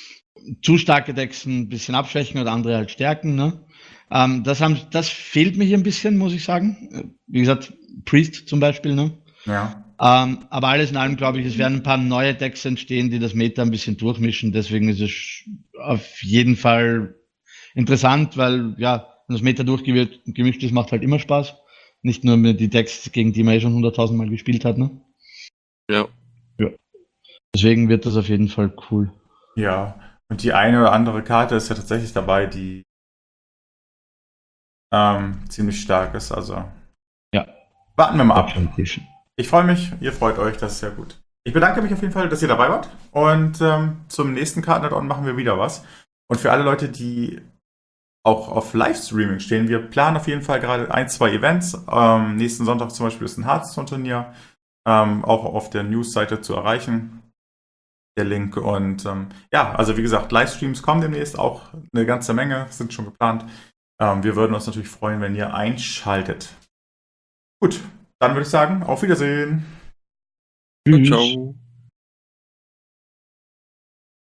zu starke Decks ein bisschen abschwächen oder andere halt stärken. Ne? Ähm, das, haben, das fehlt mir hier ein bisschen, muss ich sagen. Wie gesagt, Priest zum Beispiel. Ne? Ja. Ähm, aber alles in allem glaube ich, es werden ein paar neue Decks entstehen, die das Meta ein bisschen durchmischen. Deswegen ist es auf jeden Fall interessant, weil ja, wenn das Meta durchgemischt ist, macht halt immer Spaß. Nicht nur mit die Decks, gegen die man eh schon hunderttausend Mal gespielt hat, ne? Ja. Ja. Deswegen wird das auf jeden Fall cool. Ja, und die eine oder andere Karte ist ja tatsächlich dabei, die ähm, ziemlich stark ist. Also ja, warten wir mal ab. Definitiv. Ich freue mich, ihr freut euch, das ist ja gut. Ich bedanke mich auf jeden Fall, dass ihr dabei wart. Und ähm, zum nächsten Karten-Add-on machen wir wieder was. Und für alle Leute, die auch auf Livestreaming stehen, wir planen auf jeden Fall gerade ein, zwei Events. Ähm, nächsten Sonntag zum Beispiel ist ein Hearthstone-Turnier, ähm, auch auf der News-Seite zu erreichen. Der Link. Und ähm, ja, also wie gesagt, Livestreams kommen demnächst, auch eine ganze Menge, sind schon geplant. Ähm, wir würden uns natürlich freuen, wenn ihr einschaltet. Gut, dann würde ich sagen, auf Wiedersehen. Ciao.